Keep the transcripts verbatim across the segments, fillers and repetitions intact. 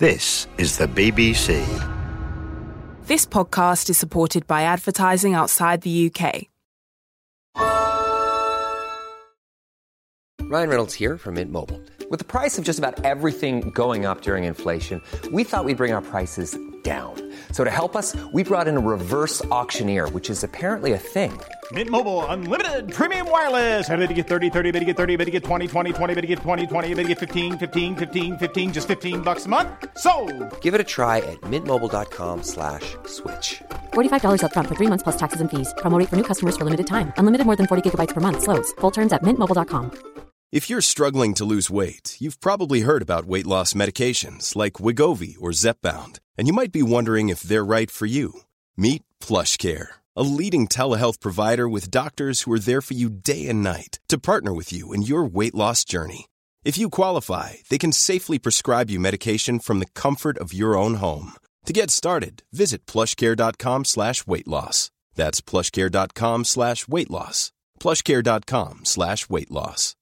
This is the B B C. This podcast is supported by advertising outside the U K. Ryan Reynolds here from Mint Mobile. With the price of just about everything going up during inflation, we thought we'd bring our prices down. So to help us, we brought in a reverse auctioneer, which is apparently a thing. Mint Mobile Unlimited Premium Wireless. How to get thirty, thirty, how to get thirty, how to get twenty, twenty, twenty, how to get twenty, twenty, how to get fifteen, fifteen, fifteen, fifteen, just fifteen bucks a month? Sold! Give it a try at mintmobile.com slash switch. forty-five dollars up front for three months plus taxes and fees. Promo rate for new customers for limited time. Unlimited more than forty gigabytes per month. Slows full terms at mint mobile dot com. If you're struggling to lose weight, you've probably heard about weight loss medications like Wegovy or Zepbound, and you might be wondering if they're right for you. Meet PlushCare, a leading telehealth provider with doctors who are there for you day and night to partner with you in your weight loss journey. If you qualify, they can safely prescribe you medication from the comfort of your own home. To get started, visit plushcare.com slash weight loss. That's plushcare.com slash weight loss. plushcare.com slash weight loss.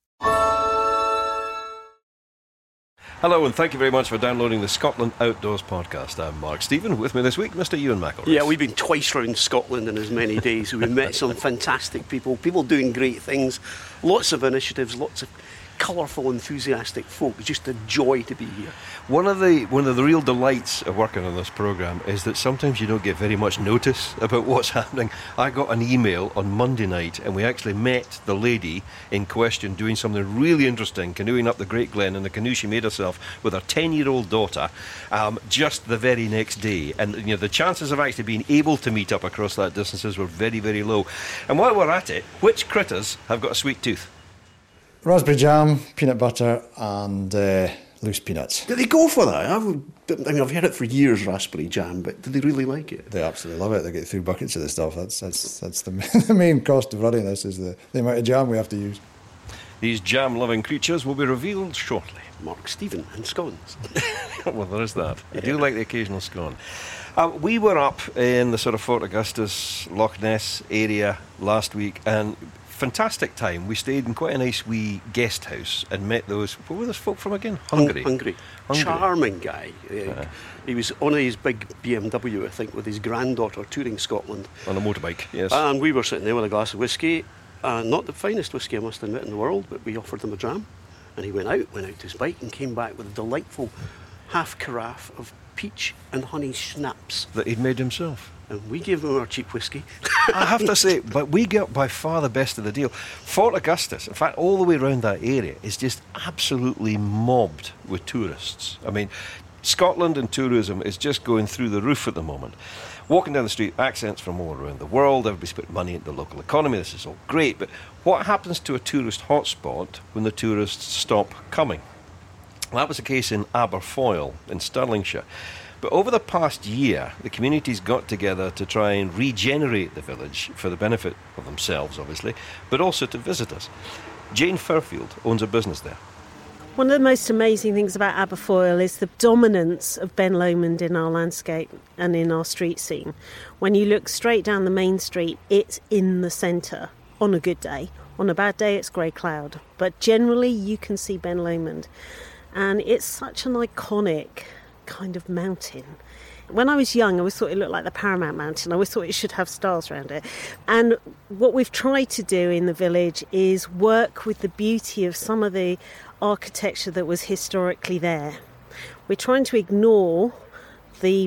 Hello and thank you very much for downloading the Scotland Outdoors podcast. I'm Mark Stephen. With me this week, Mister Ewan McElrath. Yeah, we've been twice round Scotland in as many days. We've met some fantastic people, people doing great things, lots of initiatives, lots of colourful, enthusiastic folk. It's just a joy to be here. One of the one of the real delights of working on this programme is that sometimes you don't get very much notice about what's happening. I got an email on Monday night and we actually met the lady in question doing something really interesting, canoeing up the Great Glen in the canoe she made herself with her ten-year-old daughter um, just the very next day. And you know the chances of actually being able to meet up across that distances were very, very low. And while we're at it, which critters have got a sweet tooth? Raspberry jam, peanut butter and uh, loose peanuts. Did they go for that? I've, I mean, I've heard it for years, raspberry jam, but did they really like it? They absolutely love it. They get through buckets of the stuff. That's that's that's the, the main cost of running this is the, the amount of jam we have to use. These jam-loving creatures will be revealed shortly. Mark Stephen and scones. Well, there is that. I do like the occasional scone. Uh, we were up in the sort of Fort Augustus, Loch Ness area last week and fantastic time. We stayed in quite a nice wee guest house and met those, what were those folk from again? Hungary. Hungary. Hungary. Charming guy. Uh, he was on his big B M W, I think, with his granddaughter touring Scotland. On a motorbike, yes. And we were sitting there with a glass of whiskey. Uh, not the finest whiskey, I must admit, in the world, but we offered him a dram. And he went out, went out to his bike and came back with a delightful half carafe of peach and honey schnapps. That he'd made himself. And we gave him our cheap whiskey. I have to say, but we got by far the best of the deal. Fort Augustus, in fact, all the way around that area is just absolutely mobbed with tourists. I mean, Scotland and tourism is just going through the roof at the moment. Walking down the street, accents from all around the world, everybody's putting money into the local economy, this is all great, but what happens to a tourist hotspot when the tourists stop coming? Well, that was the case in Aberfoyle in Stirlingshire. But over the past year, the communities got together to try and regenerate the village for the benefit of themselves, obviously, but also to visitors. Jane Fairfield owns a business there. One of the most amazing things about Aberfoyle is the dominance of Ben Lomond in our landscape and in our street scene. When you look straight down the main street, it's in the centre on a good day. On a bad day, it's grey cloud. But generally, you can see Ben Lomond. And it's such an iconic kind of mountain. When I was young, I always thought it looked like the Paramount Mountain. I always thought it should have stars around it. And what we've tried to do in the village is work with the beauty of some of the architecture that was historically there. We're trying to ignore the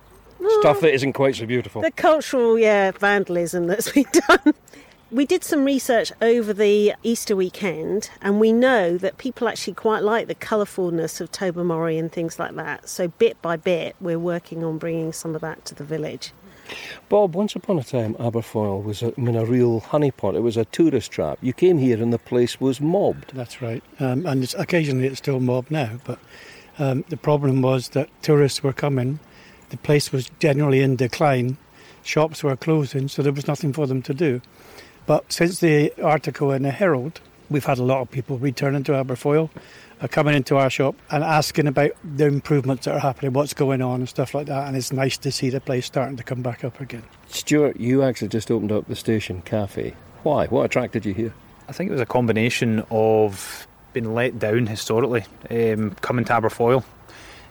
stuff that isn't quite so beautiful. The cultural, yeah, vandalism that's been done. We did some research over the Easter weekend, and we know that people actually quite like the colourfulness of Tobermory and things like that. So bit by bit, we're working on bringing some of that to the village. Bob, once upon a time, Aberfoyle was a, I mean, a real honeypot. It was a tourist trap. You came here and the place was mobbed. That's right. Um, and it's, occasionally it's still mobbed now. But um, the problem was that tourists were coming. The place was generally in decline. Shops were closing, so there was nothing for them to do. But since the article in the Herald, we've had a lot of people returning to Aberfoyle, uh, coming into our shop and asking about the improvements that are happening, what's going on and stuff like that. And it's nice to see the place starting to come back up again. Stuart, you actually just opened up the Station Cafe. Why? What attracted you here? I think it was a combination of being let down historically, um, coming to Aberfoyle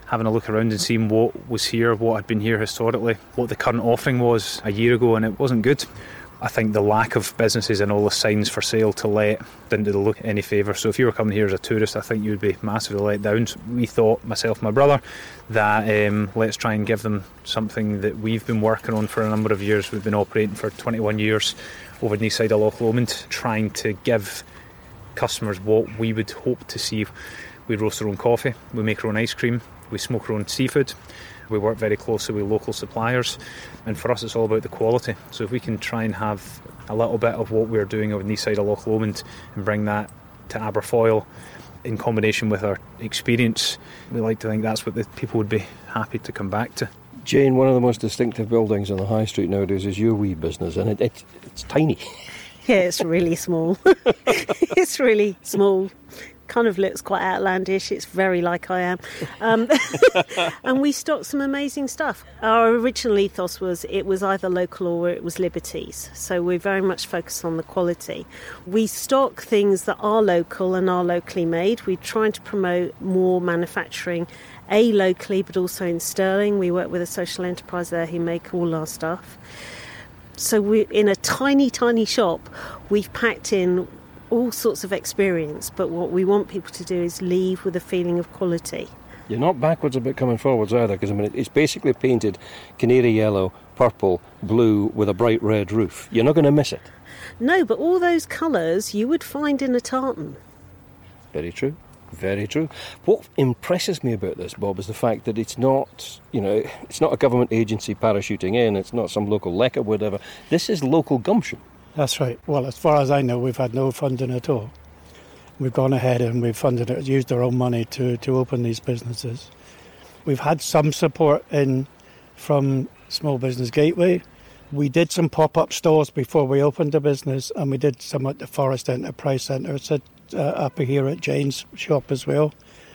having a look around and seeing what was here, what had been here historically, what the current offering was a year ago, and it wasn't good. I think the lack of businesses and all the signs for sale to let didn't do the look any favour. So if you were coming here as a tourist, I think you would be massively let down. So we thought, myself and my brother, that um, let's try and give them something that we've been working on for a number of years. We've been operating for twenty-one years over the east side of Loch Lomond, trying to give customers what we would hope to see. We roast our own coffee, we make our own ice cream, we smoke our own seafood, we work very closely with local suppliers, and for us it's all about the quality. So if we can try and have a little bit of what we're doing over the east side of Loch Lomond and bring that to Aberfoyle in combination with our experience, we like to think that's what the people would be happy to come back to. Jane, one of the most distinctive buildings on the high street nowadays is your wee business, and it, it, it's tiny. Yeah, it's really small. It's really small. Kind of looks quite outlandish. It's very like I am. Um, and we stock some amazing stuff. Our original ethos was it was either local or it was Liberties. So we're very much focused on the quality. We stock things that are local and are locally made. We're trying to promote more manufacturing, A, locally, but also in Stirling. We work with a social enterprise there who make all our stuff. So we're in a tiny, tiny shop. We've packed in all sorts of experience, but what we want people to do is leave with a feeling of quality. You're not backwards about coming forwards either, because I mean it's basically painted canary yellow, purple, blue with a bright red roof. You're not going to miss it. No, but all those colours you would find in a tartan. Very true. Very true. What impresses me about this, Bob, is the fact that it's not, you know, it's not a government agency parachuting in, it's not some local L E C or whatever. This is local gumption. That's right. Well, as far as I know, we've had no funding at all. We've gone ahead and we've funded it, used our own money to, to open these businesses. We've had some support in from Small Business Gateway. We did some pop-up stores before we opened the business, and we did some at the Forest Enterprise Centre. It's at, uh, up here at Jane's shop as well,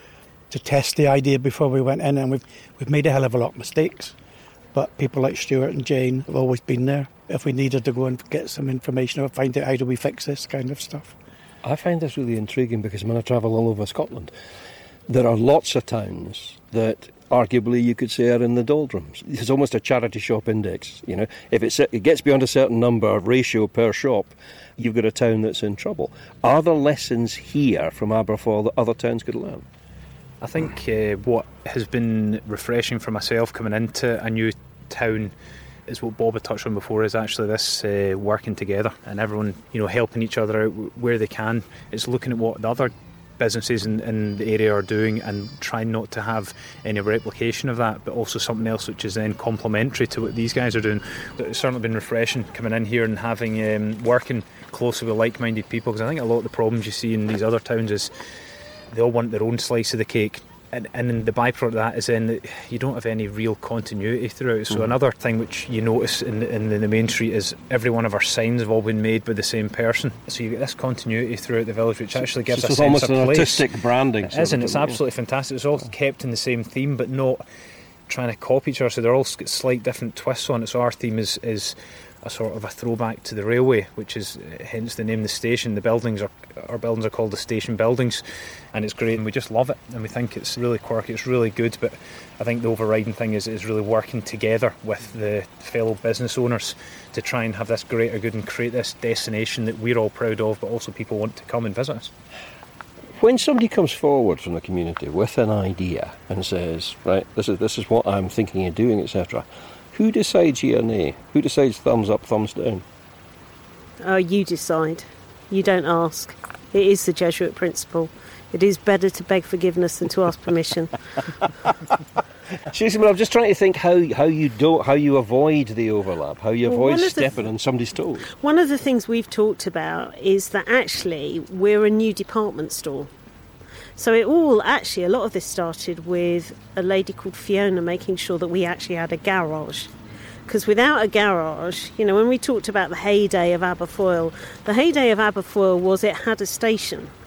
to test the idea before we went in, and we've we've made a hell of a lot of mistakes. But people like Stuart and Jane have always been there. If we needed to go and get some information or find out how do we fix this kind of stuff. I find this really intriguing because when I travel all over Scotland, there are lots of towns that arguably you could say are in the doldrums. It's almost a charity shop index. You know, if it's, it gets beyond a certain number ratio per shop, you've got a town that's in trouble. Are there lessons here from Aberfoyle that other towns could learn? I think uh, what has been refreshing for myself coming into a new town is what Bob had touched on before, is actually this uh, working together and everyone, you know, helping each other out where they can. It's looking at what the other businesses in, in the area are doing and trying not to have any replication of that, but also something else which is then complementary to what these guys are doing. But it's certainly been refreshing coming in here and having um, working closely with like-minded people, because I think a lot of the problems you see in these other towns is they all want their own slice of the cake. And, and the byproduct of that is then that you don't have any real continuity throughout. So mm. another thing which you notice in, in the main street is every one of our signs have all been made by the same person. So you get this continuity throughout the village, which actually gives so a it's sense almost of an place. Artistic branding. It is, and it's absolutely fantastic. It's all kept in the same theme, but not trying to copy each other. So they're all got slight different twists on it. So our theme is is a sort of a throwback to the railway, which is hence the name of the station. The buildings are our buildings are called the station buildings, and it's great, and we just love it, and we think it's really quirky, it's really good. But I think the overriding thing is is really working together with the fellow business owners to try and have this greater good and create this destination that we're all proud of, but also people want to come and visit us. When somebody comes forward from the community with an idea and says, right, this is this is what I'm thinking of doing, et cetera, who decides yea or nay? Who decides thumbs up, thumbs down? Oh, you decide. You don't ask. It is the Jesuit principle. It is better to beg forgiveness than to ask permission. Seriously, but I'm just trying to think how, how you don't how you avoid the overlap, how you Well, avoid one of the stepping on somebody's toes. One of the things we've talked about is that actually we're a new department store. So it all, actually, a lot of this started with a lady called Fiona making sure that we actually had a garage. Because without a garage, you know, when we talked about the heyday of Aberfoyle, the heyday of Aberfoyle was it had a station.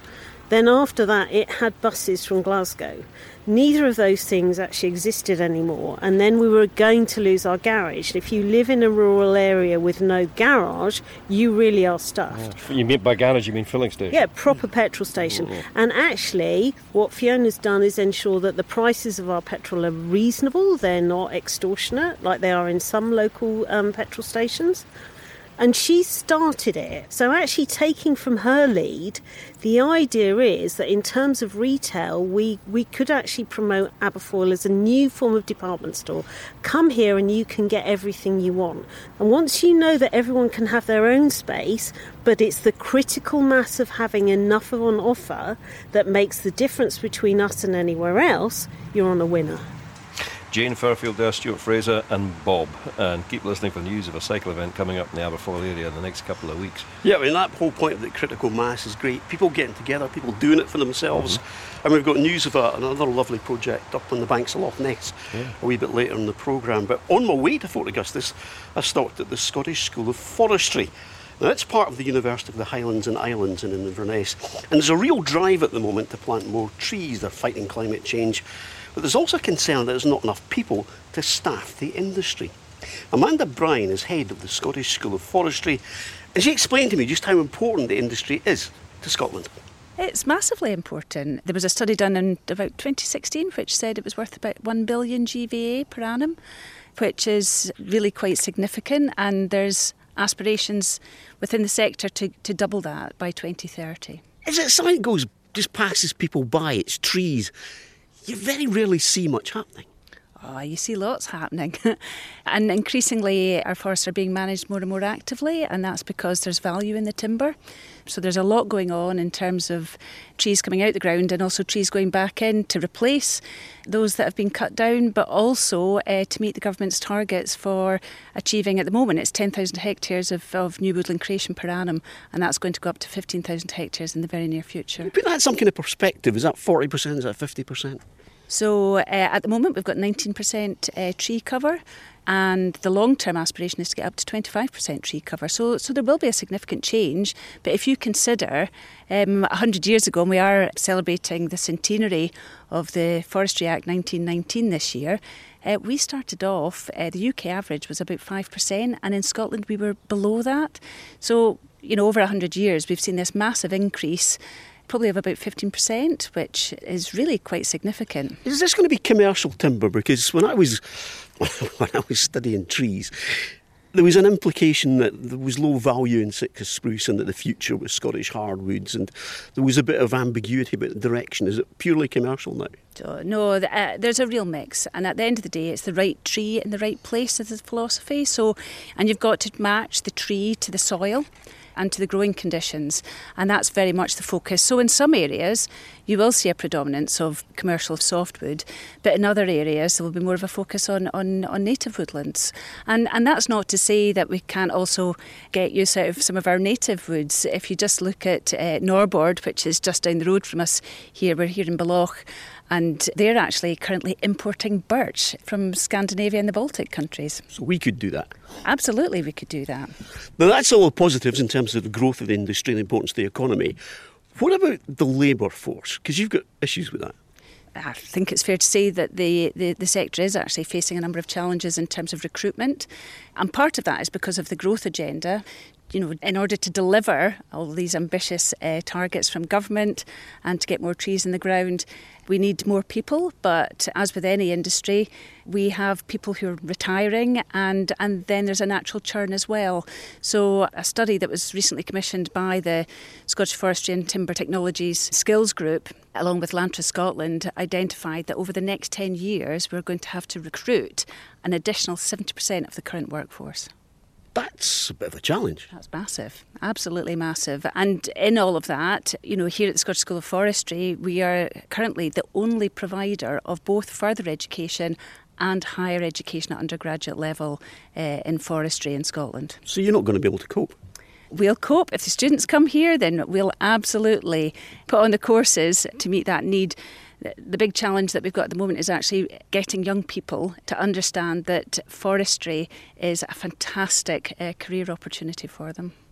Then after that, it had buses from Glasgow. Neither of those things actually existed anymore. And then we were going to lose our garage. If you live in a rural area with no garage, you really are stuffed. You mean by garage, you mean filling station? Yeah, proper petrol station. Oh. And actually, what Fiona's done is ensure that the prices of our petrol are reasonable. They're not extortionate like they are in some local um, petrol stations. And she started it. So actually taking from her lead, the idea is that in terms of retail, we, we could actually promote Aberfoyle as a new form of department store. Come here and you can get everything you want. And once you know that everyone can have their own space, but it's the critical mass of having enough of an offer that makes the difference between us and anywhere else, you're on a winner. Jane Fairfield there, Stuart Fraser and Bob. And keep listening for news of a cycle event coming up in the Aberfoyle area in the next couple of weeks. Yeah, I mean, that whole point of the critical mass is great. People getting together, people doing it for themselves. Mm-hmm. And we've got news of a, another lovely project up on the banks of Loch Ness yeah. a wee bit later in the programme. But on my way to Fort Augustus, I stopped at the Scottish School of Forestry. Now, it's part of the University of the Highlands and Islands in Inverness. And there's a real drive at the moment to plant more trees. They're fighting climate change. But there's also a concern that there's not enough people to staff the industry. Amanda Bryan is head of the Scottish School of Forestry, and she explained to me just how important the industry is to Scotland. It's massively important. There was a study done in about twenty sixteen which said it was worth about one billion G V A per annum, which is really quite significant, and there's aspirations within the sector to, to double that by twenty thirty. Is it something that goes, just passes people by? It's trees. You very rarely see much happening. Oh, you see lots happening. And increasingly our forests are being managed more and more actively, and that's because there's value in the timber. So there's a lot going on in terms of trees coming out the ground and also trees going back in to replace those that have been cut down, but also uh, to meet the government's targets for achieving, at the moment, it's ten thousand hectares of, of new woodland creation per annum, and that's going to go up to fifteen thousand hectares in the very near future. Put that in some kind of perspective. Is that forty percent? Is that fifty percent? So uh, at the moment we've got nineteen percent uh, tree cover, and the long-term aspiration is to get up to twenty-five percent tree cover. So so there will be a significant change. But if you consider um, one hundred years ago, and we are celebrating the centenary of the Forestry Act nineteen nineteen this year, uh, we started off, uh, the U K average was about five percent, and in Scotland we were below that. So, you know, over one hundred years we've seen this massive increase, probably of about fifteen percent, which is really quite significant. Is this going to be commercial timber? Because when I was when I was studying trees, there was an implication that there was low value in Sitka spruce and that the future was Scottish hardwoods, and there was a bit of ambiguity about the direction. Is it purely commercial now? So, no, uh, there's a real mix, and at the end of the day it's the right tree in the right place is the philosophy. So, and you've got to match the tree to the soil and to the growing conditions, and that's very much the focus. So in some areas you will see a predominance of commercial softwood, but in other areas there will be more of a focus on, on, on native woodlands. And and that's not to say that we can't also get use out of some of our native woods. If you just look at uh, Norbord, which is just down the road from us here, we're here in Beloch, and they're actually currently importing birch from Scandinavia and the Baltic countries. So we could do that? Absolutely, we could do that. Now, that's all the positives in terms of the growth of the industry and the importance to the economy. What about the labour force? Because you've got issues with that. I think it's fair to say that the, the, the sector is actually facing a number of challenges in terms of recruitment. And part of that is because of the growth agenda. You know, in order to deliver all these ambitious uh, targets from government and to get more trees in the ground, we need more people. But as with any industry, we have people who are retiring, and, and then there's a natural churn as well. So a study that was recently commissioned by the Scottish Forestry and Timber Technologies Skills Group, along with Lantra Scotland, identified that over the next ten years we're going to have to recruit an additional seventy percent of the current workforce. That's a bit of a challenge. That's massive, absolutely massive. And in all of that, you know, here at the Scottish School of Forestry, we are currently the only provider of both further education and higher education at undergraduate level uh, in forestry in Scotland. So you're not going to be able to cope? We'll cope. If the students come here, then we'll absolutely put on the courses to meet that need. The big challenge that we've got at the moment is actually getting young people to understand that forestry is a fantastic uh, career opportunity for them.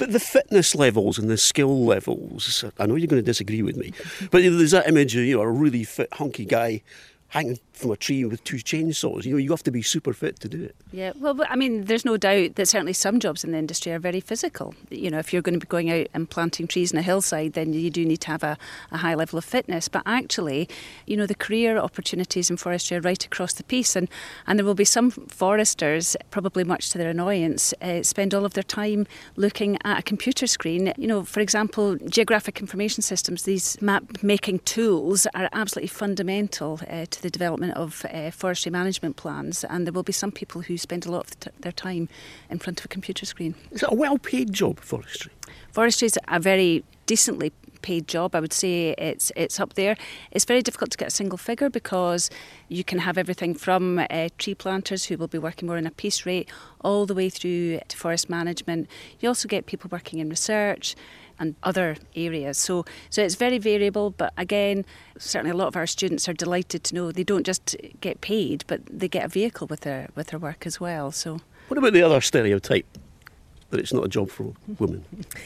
But the fitness levels and the skill levels, I know you're going to disagree with me, but there's that image of, you know, a really fit, hunky guy hanging from a tree with two chainsaws. You know, you have to be super fit to do it. Yeah, well, I mean, there's no doubt that certainly some jobs in the industry are very physical. You know, if you're going to be going out and planting trees on a hillside, then you do need to have a, a high level of fitness. But actually, you know, the career opportunities in forestry are right across the piece. And, and there will be some foresters, probably much to their annoyance, uh, spend all of their time looking at a computer screen. You know, for example, geographic information systems, these map-making tools are absolutely fundamental uh, to the development of uh, forestry management plans. And there will be some people who spend a lot of t- their time in front of a computer screen. Is it a well-paid job, forestry? Forestry is a very decently paid job. I would say it's it's up there. It's very difficult to get a single figure because you can have everything from uh, tree planters who will be working more on a piece rate all the way through to forest management. You also get people working in research and other areas. So so it's very variable, but again, certainly a lot of our students are delighted to know they don't just get paid, but they get a vehicle with their with their work as well. So what about the other stereotype, that it's not a job for women?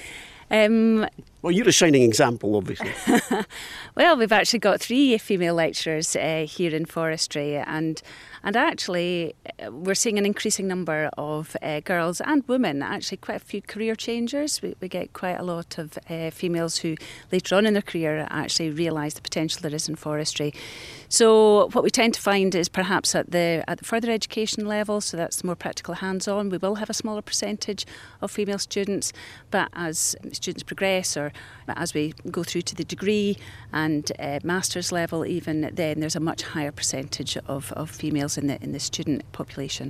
Um, well, you're a shining example, obviously. Well, we've actually got three female lecturers uh, here in forestry, and and actually uh, we're seeing an increasing number of uh, girls and women, actually quite a few career changers. We, we get quite a lot of uh, females who later on in their career actually realise the potential there is in forestry. So what we tend to find is perhaps at the at the further education level, so that's the more practical hands-on, we will have a smaller percentage of female students, but as students progress or as we go through to the degree and uh, master's level even, then there's a much higher percentage of, of females in the in the student population.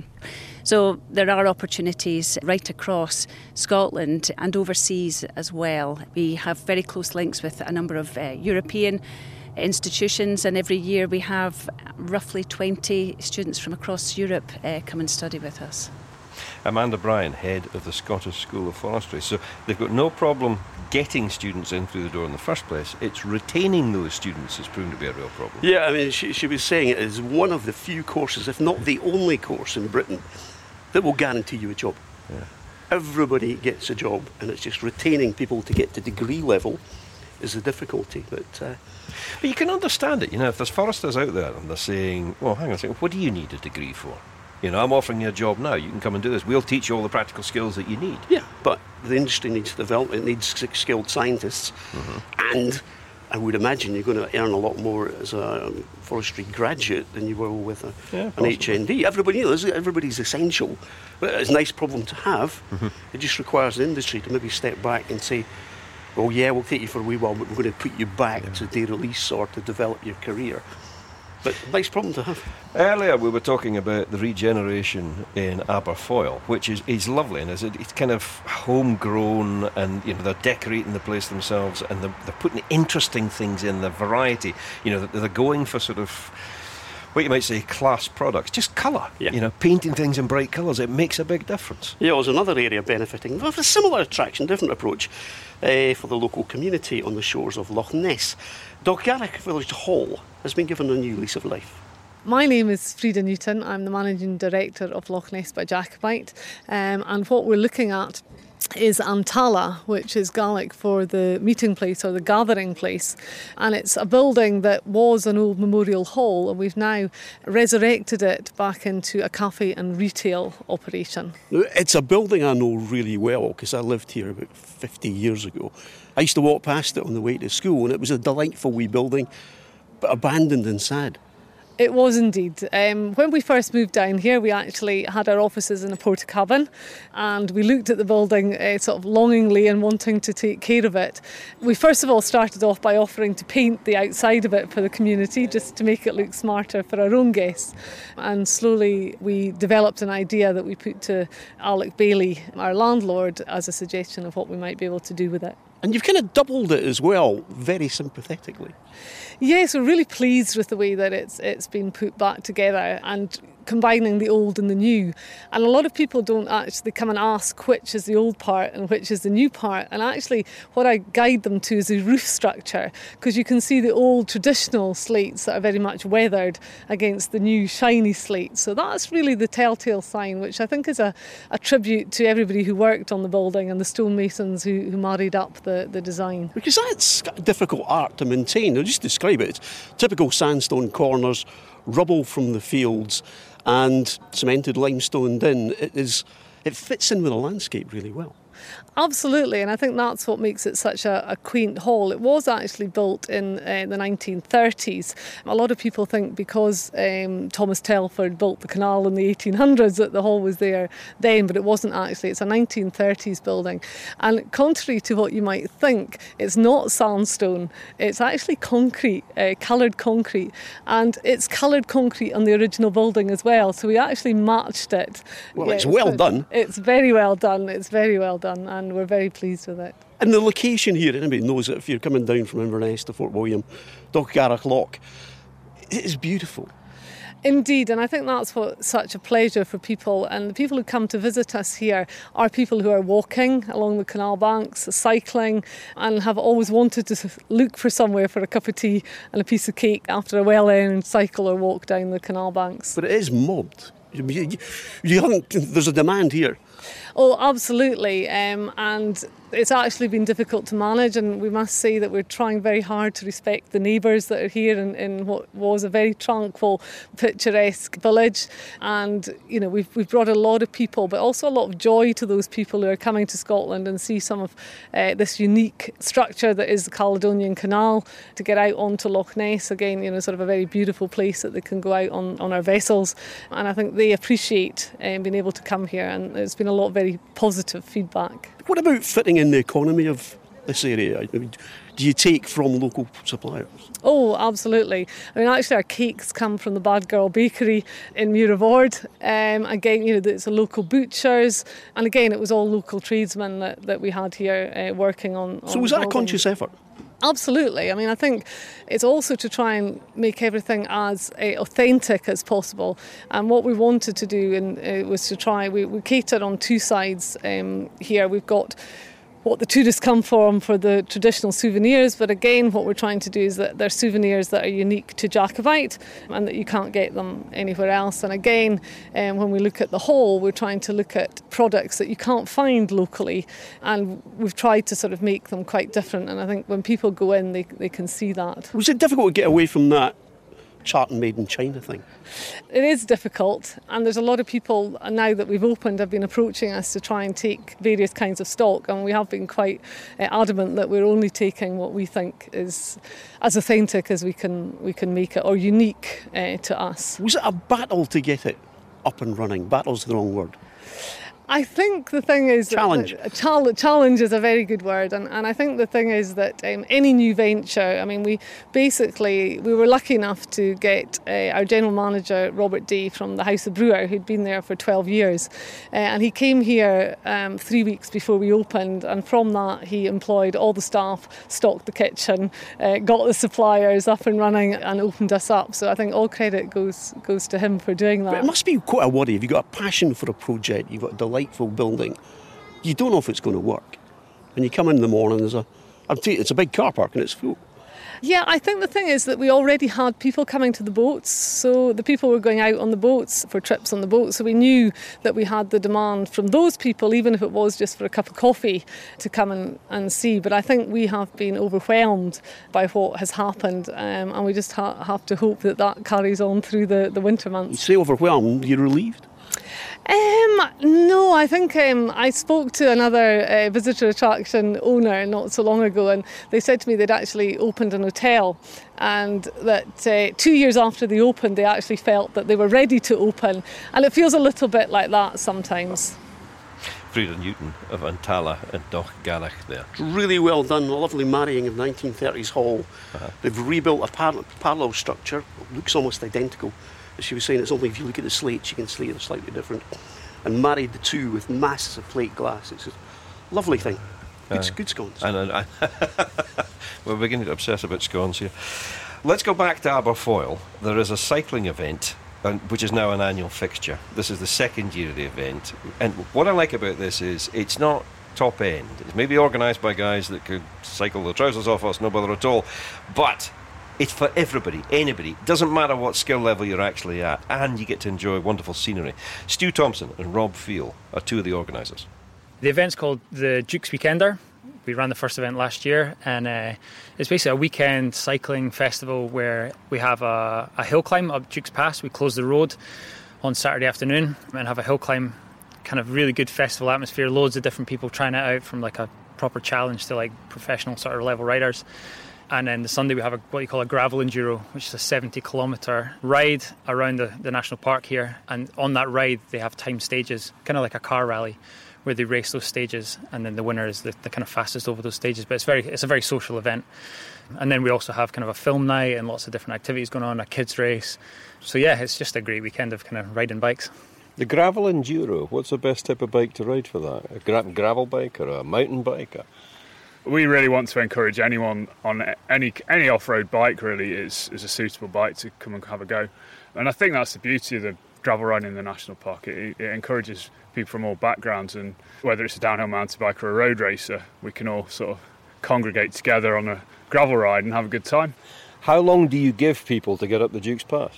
So there are opportunities right across Scotland and overseas as well. We have very close links with a number of uh, European institutions, and every year we have roughly twenty students from across Europe uh, come and study with us. Amanda Bryan, head of the Scottish School of Forestry. So they've got no problem getting students in through the door in the first place. It's retaining those students has proven to be a real problem. Yeah, I mean, she, she was saying it is one of the few courses, if not the only course in Britain, that will guarantee you a job. Yeah. Everybody gets a job, and it's just retaining people to get to degree level is the difficulty. But uh, but you can understand it. You know, if there's foresters out there and they're saying, well, hang on a second, what do you need a degree for? You know, I'm offering you a job now. You can come and do this. We'll teach you all the practical skills that you need. Yeah, but the industry needs development. It needs skilled scientists. Mm-hmm. And I would imagine you're going to earn a lot more as a forestry graduate than you will with a, yeah, an H N D. Everybody, you know, everybody's essential. But it's a nice problem to have. Mm-hmm. It just requires the industry to maybe step back and say, well, yeah, we'll take you for a wee while, but we're going to put you back yeah. to day release or to develop your career. But nice problem to have. Earlier we were talking about the regeneration in Aberfoyle, which is, is lovely, and it's kind of homegrown, and you know they're decorating the place themselves, and they're, they're putting interesting things in, the variety. You know, they're going for sort of what you might say class products, just colour. Yeah. You know, painting things in bright colours, it makes a big difference. Yeah, there's another area benefiting from a similar attraction, different approach uh, for the local community on the shores of Loch Ness. Dalgarrick Village Hall has been given a new lease of life. My name is Frida Newton. I'm the Managing Director of Loch Ness by Jacobite, um, and what we're looking at is Antala, which is Gaelic for the meeting place or the gathering place, and it's a building that was an old memorial hall, and we've now resurrected it back into a cafe and retail operation. It's a building I know really well because I lived here about fifty years ago. I used to walk past it on the way to school, and it was a delightful wee building, but abandoned and sad. It was indeed. Um, when we first moved down here, we actually had our offices in a Portakabin, and we looked at the building uh, sort of longingly and wanting to take care of it. We first of all started off by offering to paint the outside of it for the community, just to make it look smarter for our own guests. And slowly we developed an idea that we put to Alec Bailey, our landlord, as a suggestion of what we might be able to do with it. And you've kind of doubled it as well, very sympathetically. Yes, we're really pleased with the way that it's it's been put back together, and combining the old and the new. And a lot of people don't actually come and ask which is the old part and which is the new part. And actually what I guide them to is the roof structure, because you can see the old traditional slates that are very much weathered against the new shiny slates. So that's really the telltale sign, which I think is a, a tribute to everybody who worked on the building and the stonemasons who, who married up the, the design. Because that's difficult art to maintain. I'll just describe it. It's typical sandstone corners, rubble from the fields, and cemented limestone in. It is, it fits in with the landscape really well. Absolutely, and I think that's what makes it such a, a quaint hall. It was actually built in uh, the nineteen thirties. A lot of people think because um, Thomas Telford built the canal in the eighteen hundreds that the hall was there then, but it wasn't actually. It's a nineteen thirties building. And contrary to what you might think, it's not sandstone. It's actually concrete, uh, coloured concrete. And it's coloured concrete on the original building as well. So we actually matched it. Well, yeah, it's well so done. It's very well done. It's very well done. And we're very pleased with it. And the location here, anybody knows that if you're coming down from Inverness to Fort William, Dochgarroch Loch, it is beautiful. Indeed, and I think that's what's such a pleasure for people. And the people who come to visit us here are people who are walking along the canal banks, cycling, and have always wanted to look for somewhere for a cup of tea and a piece of cake after a well-earned cycle or walk down the canal banks. But it is mobbed. You, you, you haven't, there's a demand here. Oh, absolutely. Um, and it's actually been difficult to manage, and we must say that we're trying very hard to respect the neighbours that are here in, in what was a very tranquil, picturesque village. And, you know, we've we've brought a lot of people, but also a lot of joy to those people who are coming to Scotland and see some of uh, this unique structure that is the Caledonian Canal, to get out onto Loch Ness. Again, you know, sort of a very beautiful place that they can go out on, on our vessels. And I think they appreciate um, being able to come here, and there's been a lot of very positive feedback. What about fitting in the economy of this area? I mean, do you take from local suppliers? Oh, absolutely. I mean, actually, our cakes come from the Bad Girl Bakery in Muir of Ord. Um, again, you know, it's a local butchers, and again, it was all local tradesmen that, that we had here uh, working on. So on was that building. a conscious effort? Absolutely. I mean, I think it's also to try and make everything as uh, authentic as possible. And what we wanted to do in, uh, was to try, we, we cater on two sides um, here. We've got what the tourists come from for the traditional souvenirs, but again what we're trying to do is that they're souvenirs that are unique to Jacobite and that you can't get them anywhere else. And again, um, when we look at the hall, we're trying to look at products that you can't find locally, and we've tried to sort of make them quite different, and I think when people go in they, they can see that. Was it difficult to get away from that Charlton made in China thing? It is difficult, and there's a lot of people now that we've opened have been approaching us to try and take various kinds of stock, and we have been quite uh, adamant that we're only taking what we think is as authentic as we can we can make it, or unique uh, to us. Was it a battle to get it up and running? Battle's the wrong word. I think the thing is... Challenge. That, chal- challenge is a very good word, and, and I think the thing is that um, any new venture, I mean, we basically, we were lucky enough to get uh, our general manager, Robert Day, from the House of Brewer, who'd been there for twelve years, uh, and he came here um, three weeks before we opened, and from that he employed all the staff, stocked the kitchen, uh, got the suppliers up and running, and opened us up. So I think all credit goes goes to him for doing that. But it must be quite a worry if you've got a passion for a project, you've got a delightful building, you don't know if it's going to work, and you come in the morning, there's a I'm t- it's a big car park and it's full. Yeah, I think the thing is that we already had people coming to the boats, so the people were going out on the boats for trips on the boat, so we knew that we had the demand from those people, even if it was just for a cup of coffee, to come and, and see. But I think we have been overwhelmed by what has happened, um, and we just ha- have to hope that that carries on through the, the winter months. You say overwhelmed, you're relieved? Um, no, I think um, I spoke to another uh, visitor attraction owner not so long ago, and they said to me they'd actually opened an hotel, and that uh, two years after they opened they actually felt that they were ready to open, and it feels a little bit like that sometimes. Freda Newton of Antala and Dochgarroch there. Really well done, a lovely marrying of nineteen thirties hall. Uh-huh. They've rebuilt a par- parallel structure, it looks almost identical. As she was saying, it's only if you look at the slates you can see they're slightly different, and married the two with masses of plate glass. It's a lovely thing. Good, uh, good scones. And, and we're beginning to obsess about scones here. Let's go back to Aberfoyle. There is a cycling event and, which is now an annual fixture. This is the second year of the event. And what I like about this is it's not top end. It's maybe organised by guys that could cycle the trousers off us, no bother at all. But it's for everybody, anybody. It doesn't matter what skill level you're actually at, and you get to enjoy wonderful scenery. Stu Thompson and Rob Feel are two of the organisers. The event's called the Dukes Weekender. We ran the first event last year, and uh, it's basically a weekend cycling festival where we have a, a hill climb up Dukes Pass. We close the road on Saturday afternoon and have a hill climb, kind of really good festival atmosphere, loads of different people trying it out, from like a proper challenge to like professional sort of level riders. And then the Sunday we have a, what you call a gravel enduro, which is a seventy kilometre ride around the, the national park here. And on that ride they have time stages, kind of like a car rally, where they race those stages, and then the winner is the, the kind of fastest over those stages. But it's very it's a very social event. And then we also have kind of a film night and lots of different activities going on, a kids race. So yeah, it's just a great weekend of kind of riding bikes. The gravel enduro, what's the best type of bike to ride for that? A gra- gravel bike or a mountain bike? Or? We really want to encourage anyone on any any off-road bike really is, is a suitable bike to come and have a go. And I think that's the beauty of the gravel riding in the national park. It, it encourages people from all backgrounds, and whether it's a downhill mountain bike or a road racer, we can all sort of congregate together on a gravel ride and have a good time. How long do you give people to get up the Dukes Pass?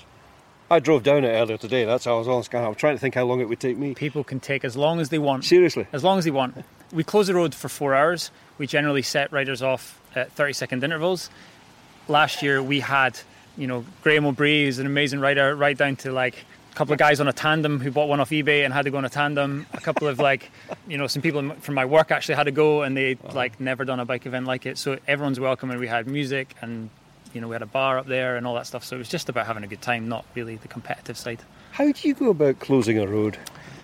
I drove down it earlier today. That's how I was on. I was trying to think how long it would take me. People can take as long as they want. Seriously? As long as they want. We close the road for four hours. We generally set riders off at thirty second intervals. Last year we had, you know, Graham O'Brien, who's an amazing rider, right down to like a couple of guys on a tandem who bought one off eBay and had to go on a tandem. A couple of like, you know, some people from my work actually had to go, and they like never done a bike event like it. So everyone's welcome, and we had music, and you know, we had a bar up there and all that stuff. So it was just about having a good time, not really the competitive side. How do you go about closing a road?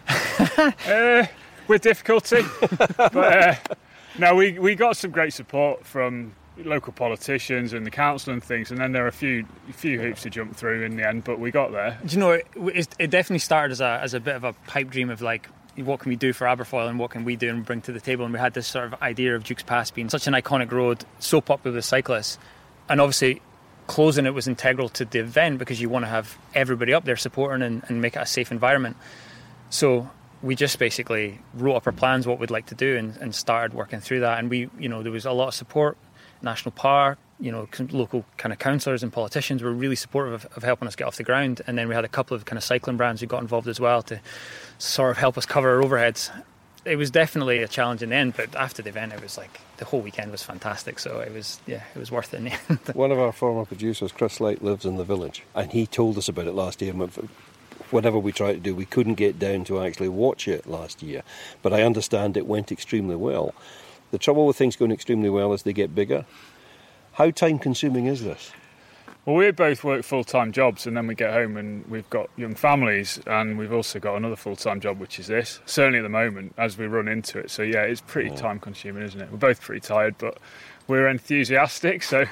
uh, with difficulty. but uh, no, we, we got some great support from local politicians and the council and things, and then there are a few a few hoops to jump through in the end, but we got there. Do you know, it, it definitely started as a as a bit of a pipe dream of like, what can we do for Aberfoyle and what can we do and bring to the table? And we had this sort of idea of Dukes Pass being such an iconic road, so popular with cyclists, and obviously closing it was integral to the event because you want to have everybody up there supporting and, and make it a safe environment. So we just basically wrote up our plans, what we'd like to do, and, and started working through that. And we, you know, there was a lot of support. National Park, you know, local kind of councillors and politicians were really supportive of, of helping us get off the ground. And then we had a couple of kind of cycling brands who got involved as well to sort of help us cover our overheads. It was definitely a challenge in the end, but after the event, it was like the whole weekend was fantastic. So it was, yeah, it was worth it in the end. One of our former producers, Chris Light, lives in the village, and he told us about it last year. Whatever we tried to do, we couldn't get down to actually watch it last year, but I understand it went extremely well. The trouble with things going extremely well is they get bigger. How time-consuming is this? Well, we both work full-time jobs, and then we get home and we've got young families, and we've also got another full-time job, which is this, certainly at the moment, as we run into it. So, yeah, it's pretty yeah. time-consuming, isn't it? We're both pretty tired, but we're enthusiastic, so,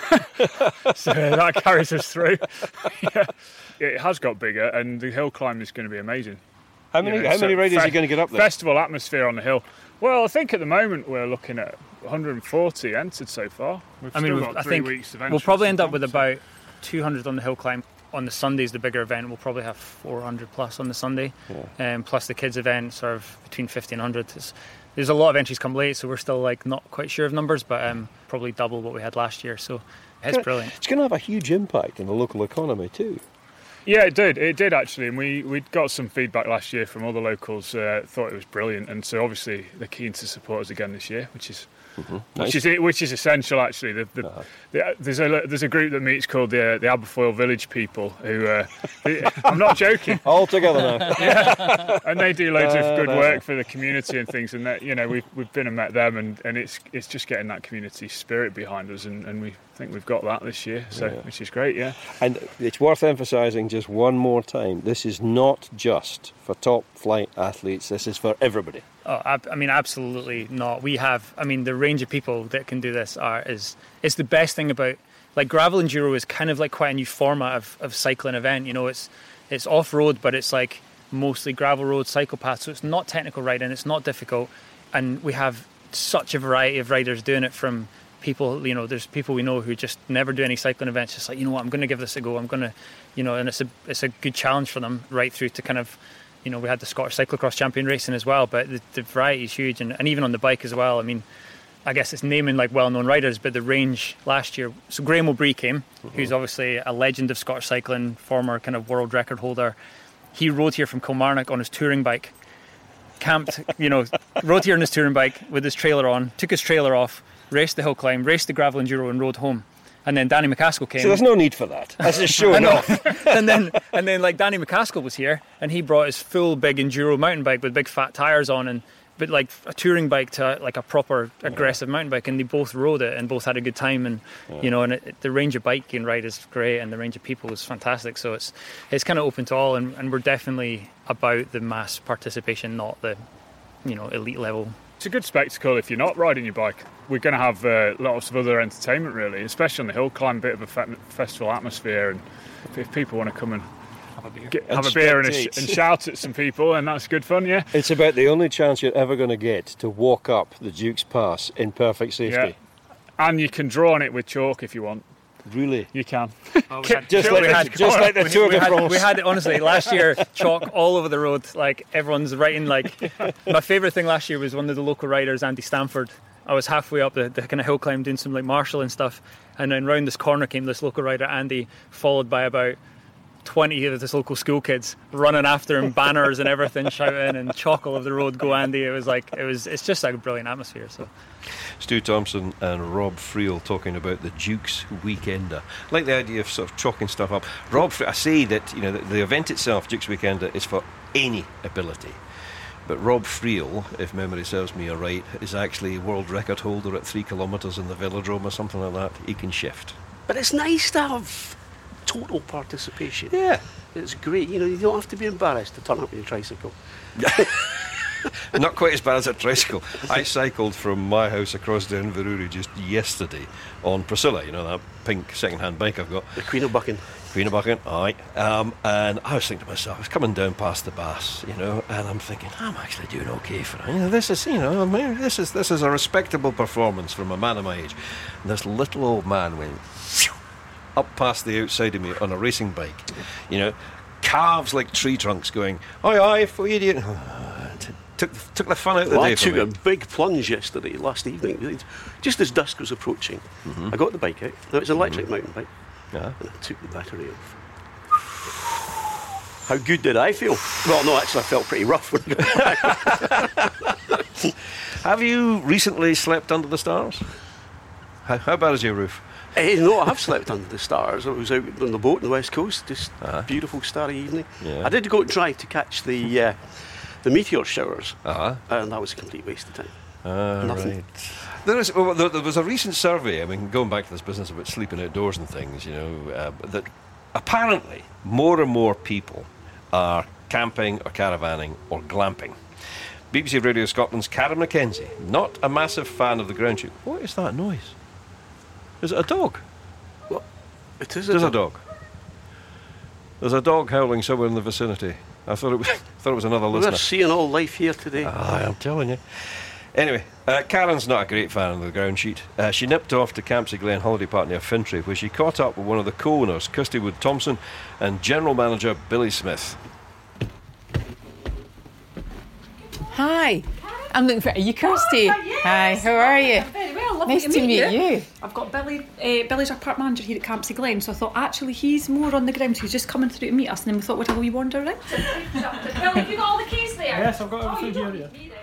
so that carries us through. yeah. It has got bigger, and the hill climb is going to be amazing. How many, you know, how so many riders fe- are you going to get up there? Festival atmosphere on the hill. Well, I think at the moment we're looking at one hundred forty entered so far. We've I mean, still got I three think weeks of we'll probably end up with about two hundred on the hill climb. On the Sundays, the bigger event, we'll probably have four hundred plus on the Sunday. Yeah. Um, plus the kids' event, sort of between fifty and one hundred. It's, there's a lot of entries come late, so we're still like not quite sure of numbers, but um, probably double what we had last year. So it's gonna, brilliant. It's going to have a huge impact on the local economy too. Yeah, it did. It did actually, and we we got some feedback last year from other locals. Uh, thought it was brilliant, and so obviously they're keen to support us again this year, which is mm-hmm. which nice. is which is essential actually. The, the, uh-huh. the, there's a there's a group that meets called the uh, the Aberfoyle Village people who uh, they, I'm not joking. All together now. Yeah, and they do loads of good work for the community and things, and that, you know, we've we've been and met them, and, and it's it's just getting that community spirit behind us, and, and we. I think we've got that this year, so yeah. which is great, yeah. And it's worth emphasising just one more time, this is not just for top flight athletes, this is for everybody. Oh, I, I mean, absolutely not. We have, I mean, the range of people that can do this are is it's the best thing about, like, gravel enduro is kind of like quite a new format of, of cycling event. You know, it's it's off-road, but it's like mostly gravel road, cycle paths, so it's not technical riding, it's not difficult, and we have such a variety of riders doing it, from people, you know, there's people we know who just never do any cycling events, just like, you know what, I'm going to give this a go, I'm going to, you know, and it's a it's a good challenge for them, right through to kind of, you know, we had the Scottish Cyclocross Champion racing as well, but the, the variety is huge, and, and even on the bike as well. I mean, I guess it's naming like well-known riders, but the range last year, so Graham O'Brien came, mm-hmm. who's obviously a legend of Scottish cycling, former kind of world record holder. He rode here from Kilmarnock on his touring bike, camped, you know, rode here on his touring bike with his trailer on, took his trailer off, raced the hill climb, raced the gravel enduro and rode home. And then Danny McCaskill came. So there's no need for that. That's just showing off. and then and then like Danny McCaskill was here, and he brought his full big enduro mountain bike with big fat tyres on, and but like a touring bike to like a proper aggressive yeah. mountain bike, and they both rode it and both had a good time, and yeah. you know, and it, the range of bike you can ride is great, and the range of people is fantastic. So it's it's kind of open to all, and, and we're definitely about the mass participation, not the, you know, elite level. It's a good spectacle if you're not riding your bike. We're going to have uh, lots of other entertainment, really, especially on the hill climb, bit of a fe- festival atmosphere, and if, if people want to come and have a beer, get, have a beer and, a sh- and shout at some people, and that's good fun, yeah. It's about the only chance you're ever going to get to walk up the Duke's Pass in perfect safety. Yeah. And you can draw on it with chalk if you want. Really? You can. Oh, had, just like, had, the, just like the Tour we, we de had, France. We had it, honestly, last year, chalk all over the road. Like, everyone's writing, like... My favourite thing last year was one of the local riders, Andy Stanford. I was halfway up the, the kind of hill climb doing some, like, Marshall and stuff. And then round this corner came this local rider, Andy, followed by about twenty of this local school kids running after him, banners and everything, shouting, and chalk all over the road, go Andy. It was like, it was, it's just like a brilliant atmosphere, so... Stu Thompson and Rob Friel talking about the Duke's Weekender. I like the idea of sort of chalking stuff up. Rob, Friel, I say that, you know, the, the event itself, Duke's Weekender, is for any ability. But Rob Friel, if memory serves me right, is actually world record holder at three kilometres in the velodrome or something like that. He can shift. But it's nice to have total participation. Yeah. It's great. You know, you don't have to be embarrassed to turn up with your tricycle. Not quite as bad as a tricycle. I cycled from my house across to Inverurie just yesterday on Priscilla, you know, that pink second-hand bike I've got. The Queen of Buchan. Queen of Buchan, aye. Um, and I was thinking to myself, I was coming down past the Bass, you know, and I'm thinking, I'm actually doing okay for it. You know, this is, you know, I mean, this is this is a respectable performance from a man of my age. And this little old man went up past the outside of me on a racing bike, you know, calves like tree trunks going, oi, oi, for you idiot. Took, took the fun out of the well, day I took for a me. big plunge yesterday, last evening, just as dusk was approaching. Mm-hmm. I got the bike out. Now, it's an electric Mm-hmm. mountain bike. Yeah. And I took the battery off. How good did I feel? Well, no, actually, I felt pretty rough when I got back. Have you recently slept under the stars? How, how bad is your roof? Eh, no, I have slept under the stars. I was out on the boat on the west coast, just uh-huh. beautiful starry evening. Yeah. I did go and try to catch the uh, the meteor showers, uh-huh. and that was a complete waste of time. Ah, Nothing. right. There, is, well, there, there was a recent survey, I mean, going back to this business about sleeping outdoors and things, you know, uh, that apparently more and more people are camping or caravanning or glamping. B B C Radio Scotland's Karen McKenzie, not a massive fan of the ground sheep. What is that noise? Is it a dog? What? It is a There's dog. a dog. There's a dog howling somewhere in the vicinity. I thought it was, thought it was another listener. We're seeing all life here today. Ah, I'm telling you. Anyway, uh, Karen's not a great fan of the ground sheet. Uh, she nipped off to Campsie Glen holiday park near Fintry, where she caught up with one of the co-owners, Kirsty Wood Thompson, and general manager Billy Smith. Hi, I'm looking for. Are you Kirsty? Oh, yes. Hi, how are you? Very well, lovely Nice to, to meet, meet you. you. I've got Billy. Uh, Billy's our park manager here at Campsie Glen, so I thought actually he's more on the ground. So he's just coming through to meet us, and then we thought we'd have a wee wander around. Billy, have you got all the keys there? Yes, I've got everything oh, here. Yeah.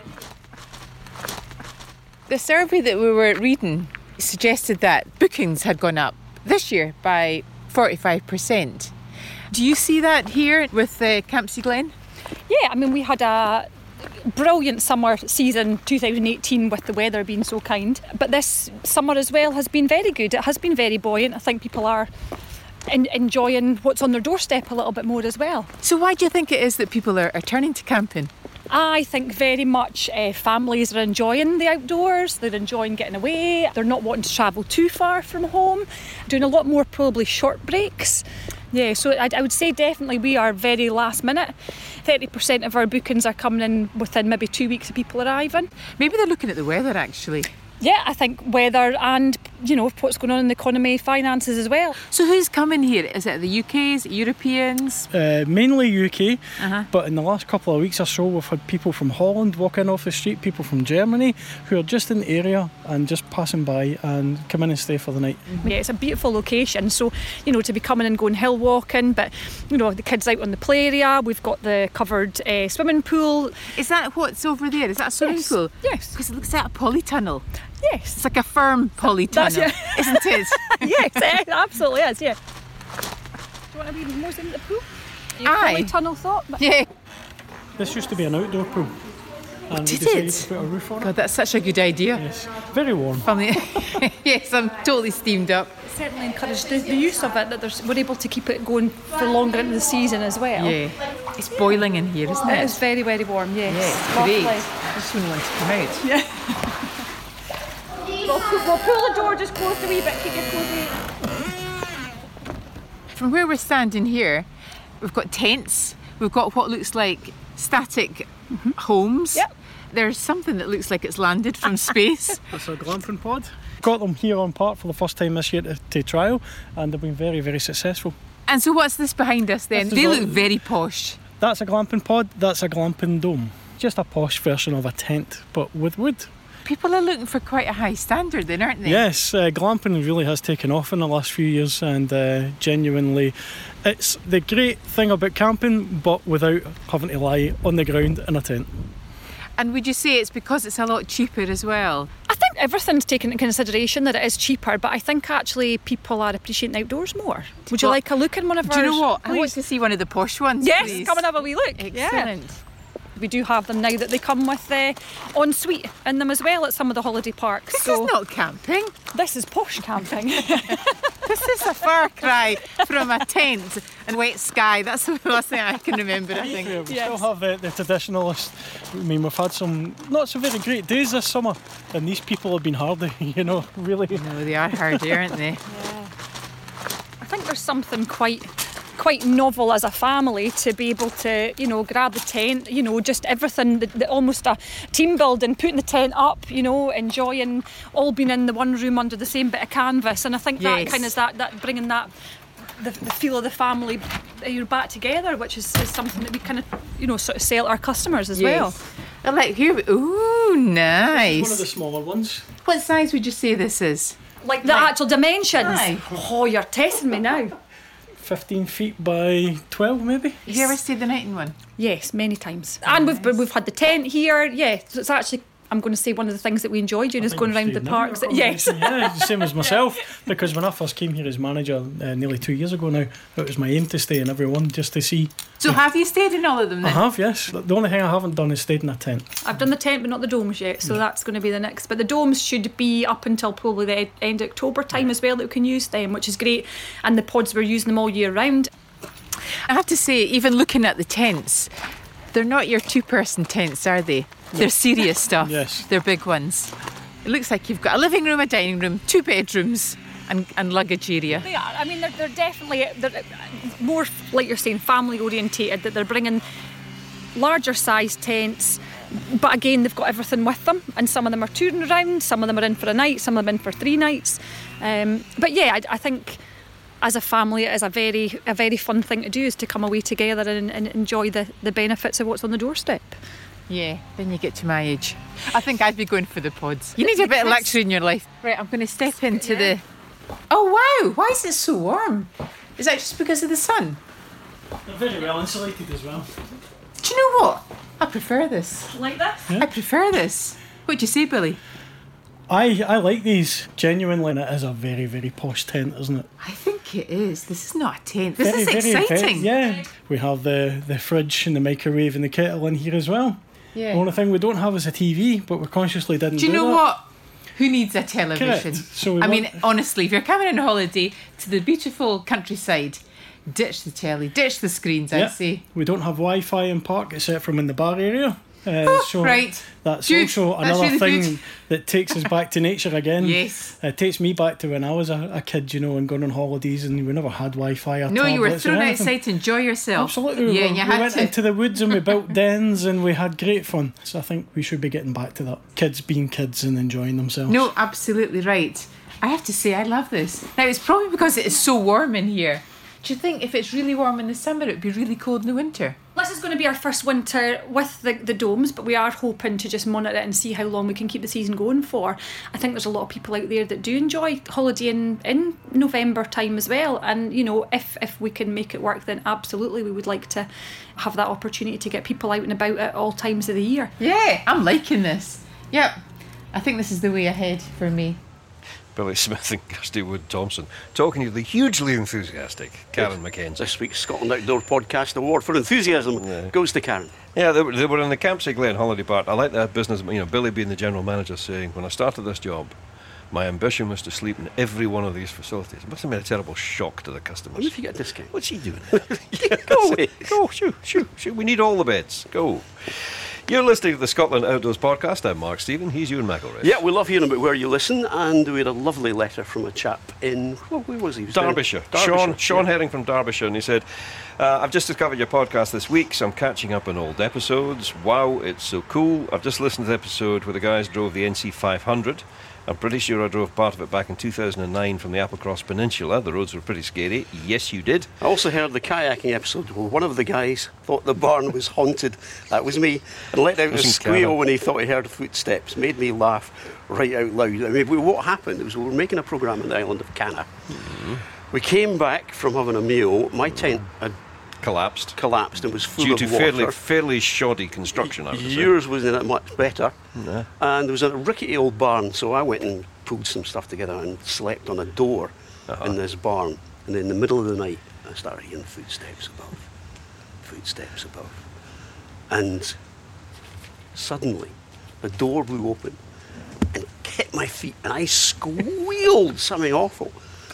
The survey that we were reading suggested that bookings had gone up this year by forty-five percent. Do you see that here with uh, Campsie Glen? Yeah, I mean we had a brilliant summer season twenty eighteen with the weather being so kind, but this summer as well has been very good. It has been very buoyant. I think people are en- enjoying what's on their doorstep a little bit more as well. So why do you think it is that people are, are turning to camping? I think very much uh, families are enjoying the outdoors, they're enjoying getting away, they're not wanting to travel too far from home, doing a lot more probably short breaks. Yeah, so I, I would say definitely we are very last minute. thirty percent of our bookings are coming in within maybe two weeks of people arriving. Maybe they're looking at the weather actually. Yeah, I think weather and you know, what's going on in the economy, finances as well. So who's coming here? Is it the U K? Is it Europeans? Uh, mainly U K, Uh-huh. but in the last couple of weeks or so we've had people from Holland walk in off the street, people from Germany who are just in the area and just passing by and come in and stay for the night. Yeah, it's a beautiful location, so, you know, to be coming and going hill walking, but, you know, the kids out on the play area, we've got the covered uh, swimming pool. Is that what's over there? Is that a swimming Yes. pool? Yes. Because it looks like a polytunnel. Yes. It's like a firm polytunnel, That's- isn't it? Yes, it absolutely is, yeah. Do you want to be more into the pool? Your Aye. tunnel thought? But Yeah. This used to be an outdoor pool. And Did we decided it? to put a roof on it. God, that's such a good idea. Yes. Very warm. From the yes, I'm totally steamed up. certainly encourage the, the use of it, that there's, we're able to keep it going for longer into the season as well. Yeah. It's boiling in here, isn't it? It is very, very warm, yes. Yeah, it's Lovely. great. I just wouldn't want to come out. Yeah. We'll, we'll pull the door just close a wee bit, keep it cozy. From where we're standing here, we've got tents, we've got what looks like static mm-hmm. homes. Yep. There's something that looks like it's landed from space. That's a glamping pod. Got them here on park for the first time this year to, to trial, and they've been very, very successful. And so what's this behind us then? This They is look all- very posh. That's a glamping pod, that's a glamping dome. Just a posh version of a tent, but with wood. People are looking for quite a high standard then, aren't they? Yes, uh, glamping really has taken off in the last few years, and uh, genuinely it's the great thing about camping, but without having to lie on the ground in a tent. And would you say it's because it's a lot cheaper as well? I think everything's taken into consideration that it is cheaper, but I think actually people are appreciating the outdoors more. Would you Well, like a look in one of Do you ours? know what? I Please? want to see one of the posh ones, Yes, please. come and have a wee look. Excellent. Yeah. We do have them now that they come with uh, ensuite in them as well at some of the holiday parks. This so is not camping. This is posh camping. This is a far cry from a tent and wet sky. That's the last thing I can remember, I think. Yeah, we still have the, the traditionalist. I mean, we've had some not so very great days this summer, and these people have been hardy, you know, really. No, they are hardy, aren't they? Yeah. I think there's something quite quite novel as a family to be able to, you know, grab the tent, you know, just everything, the, the, almost a team building, putting the tent up, you know, enjoying all being in the one room under the same bit of canvas. And I think that Yes. kind of that, that bringing that, the, the feel of the family, you're back together, which is, is something that we kind of, you know, sort of sell to our customers as well. I like here. We, ooh, nice. One of the smaller ones. What size would you say this is? Like the actual dimensions. Aye. Oh, you're testing me now. fifteen feet by twelve, maybe. Have you ever stayed the night in one? Yes, many times. And we've we've had the tent here. Yeah, so it's actually, I'm going to say, one of the things that we enjoy doing is going around the parks. Yes. Yeah, the same as myself, because when I first came here as manager uh, nearly two years ago now, it was my aim to stay in every one just to see. So have you stayed in all of them I then? have, yes. The only thing I haven't done is stayed in a tent. I've done the tent, but not the domes yet. So that's going to be the next. But the domes should be up until probably the end of October time as well that we can use them, which is great. And the pods, we're using them all year round. I have to say, even looking at the tents, they're not your two-person tents, are they? They're serious stuff. Yes. They're big ones. It looks like you've got a living room, a dining room, two bedrooms and, and luggage area. They are. I mean, they're, they're definitely they're more, like you're saying, family orientated, that they're bringing larger size tents. But again, they've got everything with them, and some of them are touring around, some of them are in for a night, some of them in for three nights. Um, but yeah, I, I think as a family, it is a very a very fun thing to do, is to come away together and, and enjoy the, the benefits of what's on the doorstep. Yeah, then you get to my age. I think I'd be going for the pods. You need a bit of luxury in your life. Right, I'm going to step into yeah. the... Oh, wow! Why is it so warm? Is that just because of the sun? They're very well insulated as well. Do you know what? I prefer this. Like this? Yeah. I prefer this. What do you say, Billy? I, I like these, genuinely, and it is a very, very posh tent, isn't it? I think it is. This is not a tent. This Very, is very exciting. intense. Yeah. We have the, the fridge and the microwave and the kettle in here as well. Yeah. The only thing we don't have is a T V, but we consciously didn't Do you do know that. what? Who needs a television? Correct. So we I want- mean, honestly, if you're coming on holiday to the beautiful countryside, ditch the telly, ditch the screens, I Yeah. say. We don't have Wi-Fi in park except from in the bar area. Uh, Oh, so right. That's Good. also That's another really thing good. that takes us back to nature again. Yes. It takes me back to when I was a, a kid, you know, and going on holidays, and we never had Wi-Fi or No, you were tablets or thrown anything. outside to enjoy yourself. Absolutely. Yeah, we, and you we had went to. into the woods and we built dens and we had great fun. So I think we should be getting back to that. Kids being kids and enjoying themselves. No, absolutely right. I have to say, I love this. Now, it's probably because it is so warm in here. Do you think if it's really warm in the summer, it would be really cold in the winter? This is going to be our first winter with the, the domes, but we are hoping to just monitor it and see how long we can keep the season going for. I think there's a lot of people out there that do enjoy holidaying in November time as well. And, you know, if, if we can make it work, then absolutely we would like to have that opportunity to get people out and about at all times of the year. Yeah, I'm liking this. Yep, I think this is the way ahead for me. Billy Smith and Kirsty Wood-Thompson talking to the hugely enthusiastic Karen Mackenzie. This week's Scotland Outdoor Podcast Award for Enthusiasm yeah. goes to Karen. Yeah, they were, they were in the Campsie Glen Holiday Park. I like that business, you know, Billy being the general manager saying, when I started this job, my ambition was to sleep in every one of these facilities. It must have been a terrible shock to the customers. What if you get a discount? What's he doing? yeah, go away. Go, shoo, shoo, shoo. We need all the beds. Go. You're listening to the Scotland Outdoors Podcast. I'm Mark Stephen. He's Ewan McElrath. Yeah, we love hearing about where you listen, and we had a lovely letter from a chap in, well, where was he? he was Derbyshire. Derbyshire. Sean, Sean yeah. Herring from Derbyshire, and he said, uh, I've just discovered your podcast this week, so I'm catching up on old episodes. Wow, it's so cool. I've just listened to the episode where the guys drove the N C five hundred. I'm pretty sure I drove part of it back in two thousand nine from the Applecross Peninsula. The roads were pretty scary. Yes, you did. I also heard the kayaking episode where one of the guys thought the barn was haunted. That was me. And let out a squeal when he thought he heard footsteps. Made me laugh right out loud. I mean, what happened was we were making a programme on the island of Canna. Mm-hmm. We came back from having a meal. My tent had collapsed collapsed and was full due of to water. fairly fairly shoddy construction. I would Yours say. wasn't much better. Nah. And there was a rickety old barn, so I went and pulled some stuff together and slept on a door uh-huh. in this barn. And in the middle of the night I started hearing footsteps above, footsteps above, and suddenly the door blew open and hit my feet, and I squealed something awful.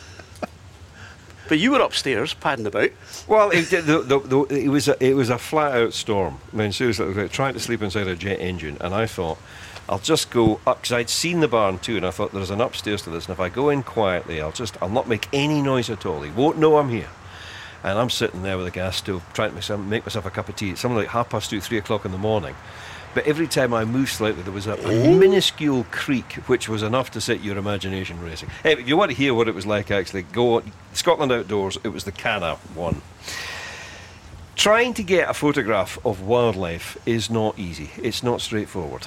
But you were upstairs padding about. Well, it, the, the, the, it was a, it was a flat-out storm. I mean, seriously, I was like trying to sleep inside a jet engine, and I thought, I'll just go up, because I'd seen the barn too, and I thought there's an upstairs to this, and if I go in quietly, I'll just, I'll not make any noise at all. He won't know I'm here. And I'm sitting there with a gas stove, trying to make myself, make myself a cup of tea. It's something like half past two, three o'clock in the morning. But every time I moved slightly, there was a, a minuscule creak, which was enough to set your imagination racing. Hey, if you want to hear what it was like, actually, go on Scotland Outdoors. It was the Canna one. Trying to get a photograph of wildlife is not easy. It's not straightforward.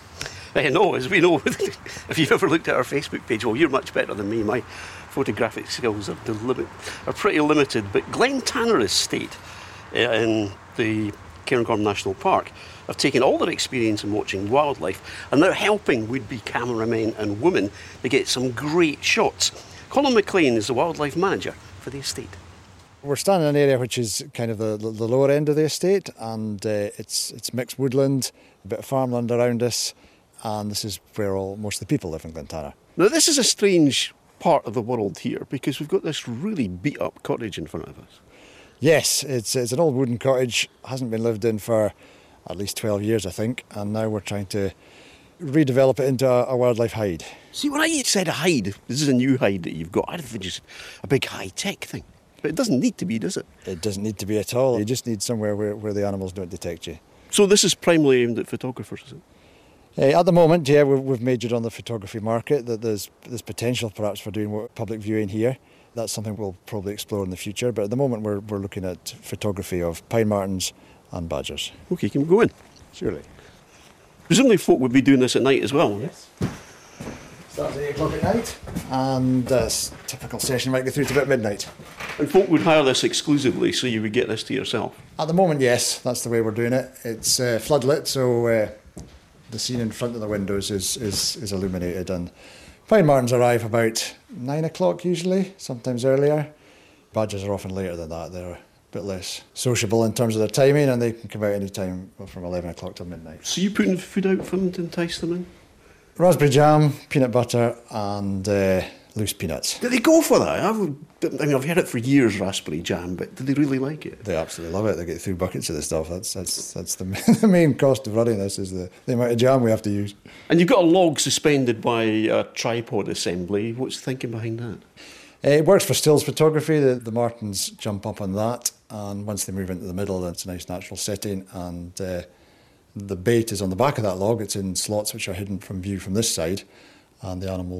I know, as we know, if you've ever looked at our Facebook page, well, you're much better than me. My photographic skills are, limit, are pretty limited. But Glen Tanar Estate uh, in the Cairngorm National Park have taken all their experience in watching wildlife, and they're helping would-be cameramen and women to get some great shots. Colin McLean is the wildlife manager for the estate. We're standing in an area which is kind of the, the, the lower end of the estate, and uh, it's it's mixed woodland, a bit of farmland around us, and this is where all most of the people live in Glen Tanar. Now, this is a strange part of the world here, because we've got this really beat-up cottage in front of us. Yes, it's it's an old wooden cottage, hasn't been lived in for at least twelve years, I think, and now we're trying to redevelop it into a, a wildlife hide. See, when I said a hide, this is a new hide that you've got, I think it's just a big high-tech thing. But it doesn't need to be, does it? It doesn't need to be at all. You just need somewhere where, where the animals don't detect you. So this is primarily aimed at photographers, is it? Uh, at the moment, yeah, we've, we've majored on the photography market. That there's there's potential perhaps for doing public viewing here. That's something we'll probably explore in the future. But at the moment, we're we're looking at photography of pine martens and badgers. Okay, can we go in? Surely. Presumably, folk would be doing this at night as well. Yes. Starts at eight o'clock at night, and uh, typical session might go through to about midnight. And folk would hire this exclusively, so you would get this to yourself? At the moment, yes, that's the way we're doing it. It's uh, floodlit, so uh, the scene in front of the windows is, is, is illuminated, and pine martens arrive about nine o'clock usually, sometimes earlier. Badgers are often later than that. They're a bit less sociable in terms of their timing, and they can come out any time from eleven o'clock till midnight. So you putting food out for them to entice them in? Raspberry jam, peanut butter, and uh, loose peanuts. Do they go for that? I've, I mean, I've heard it for years, raspberry jam, but do they really like it? They absolutely love it. They get through buckets of the stuff. That's that's that's the, the main cost of running this is the, the amount of jam we have to use. And you've got a log suspended by a tripod assembly. What's the thinking behind that? Uh, it works for stills photography. The, the martens jump up on that, and once they move into the middle, that's a nice natural setting. And uh, the bait is on the back of that log. It's in slots which are hidden from view from this side, and the animals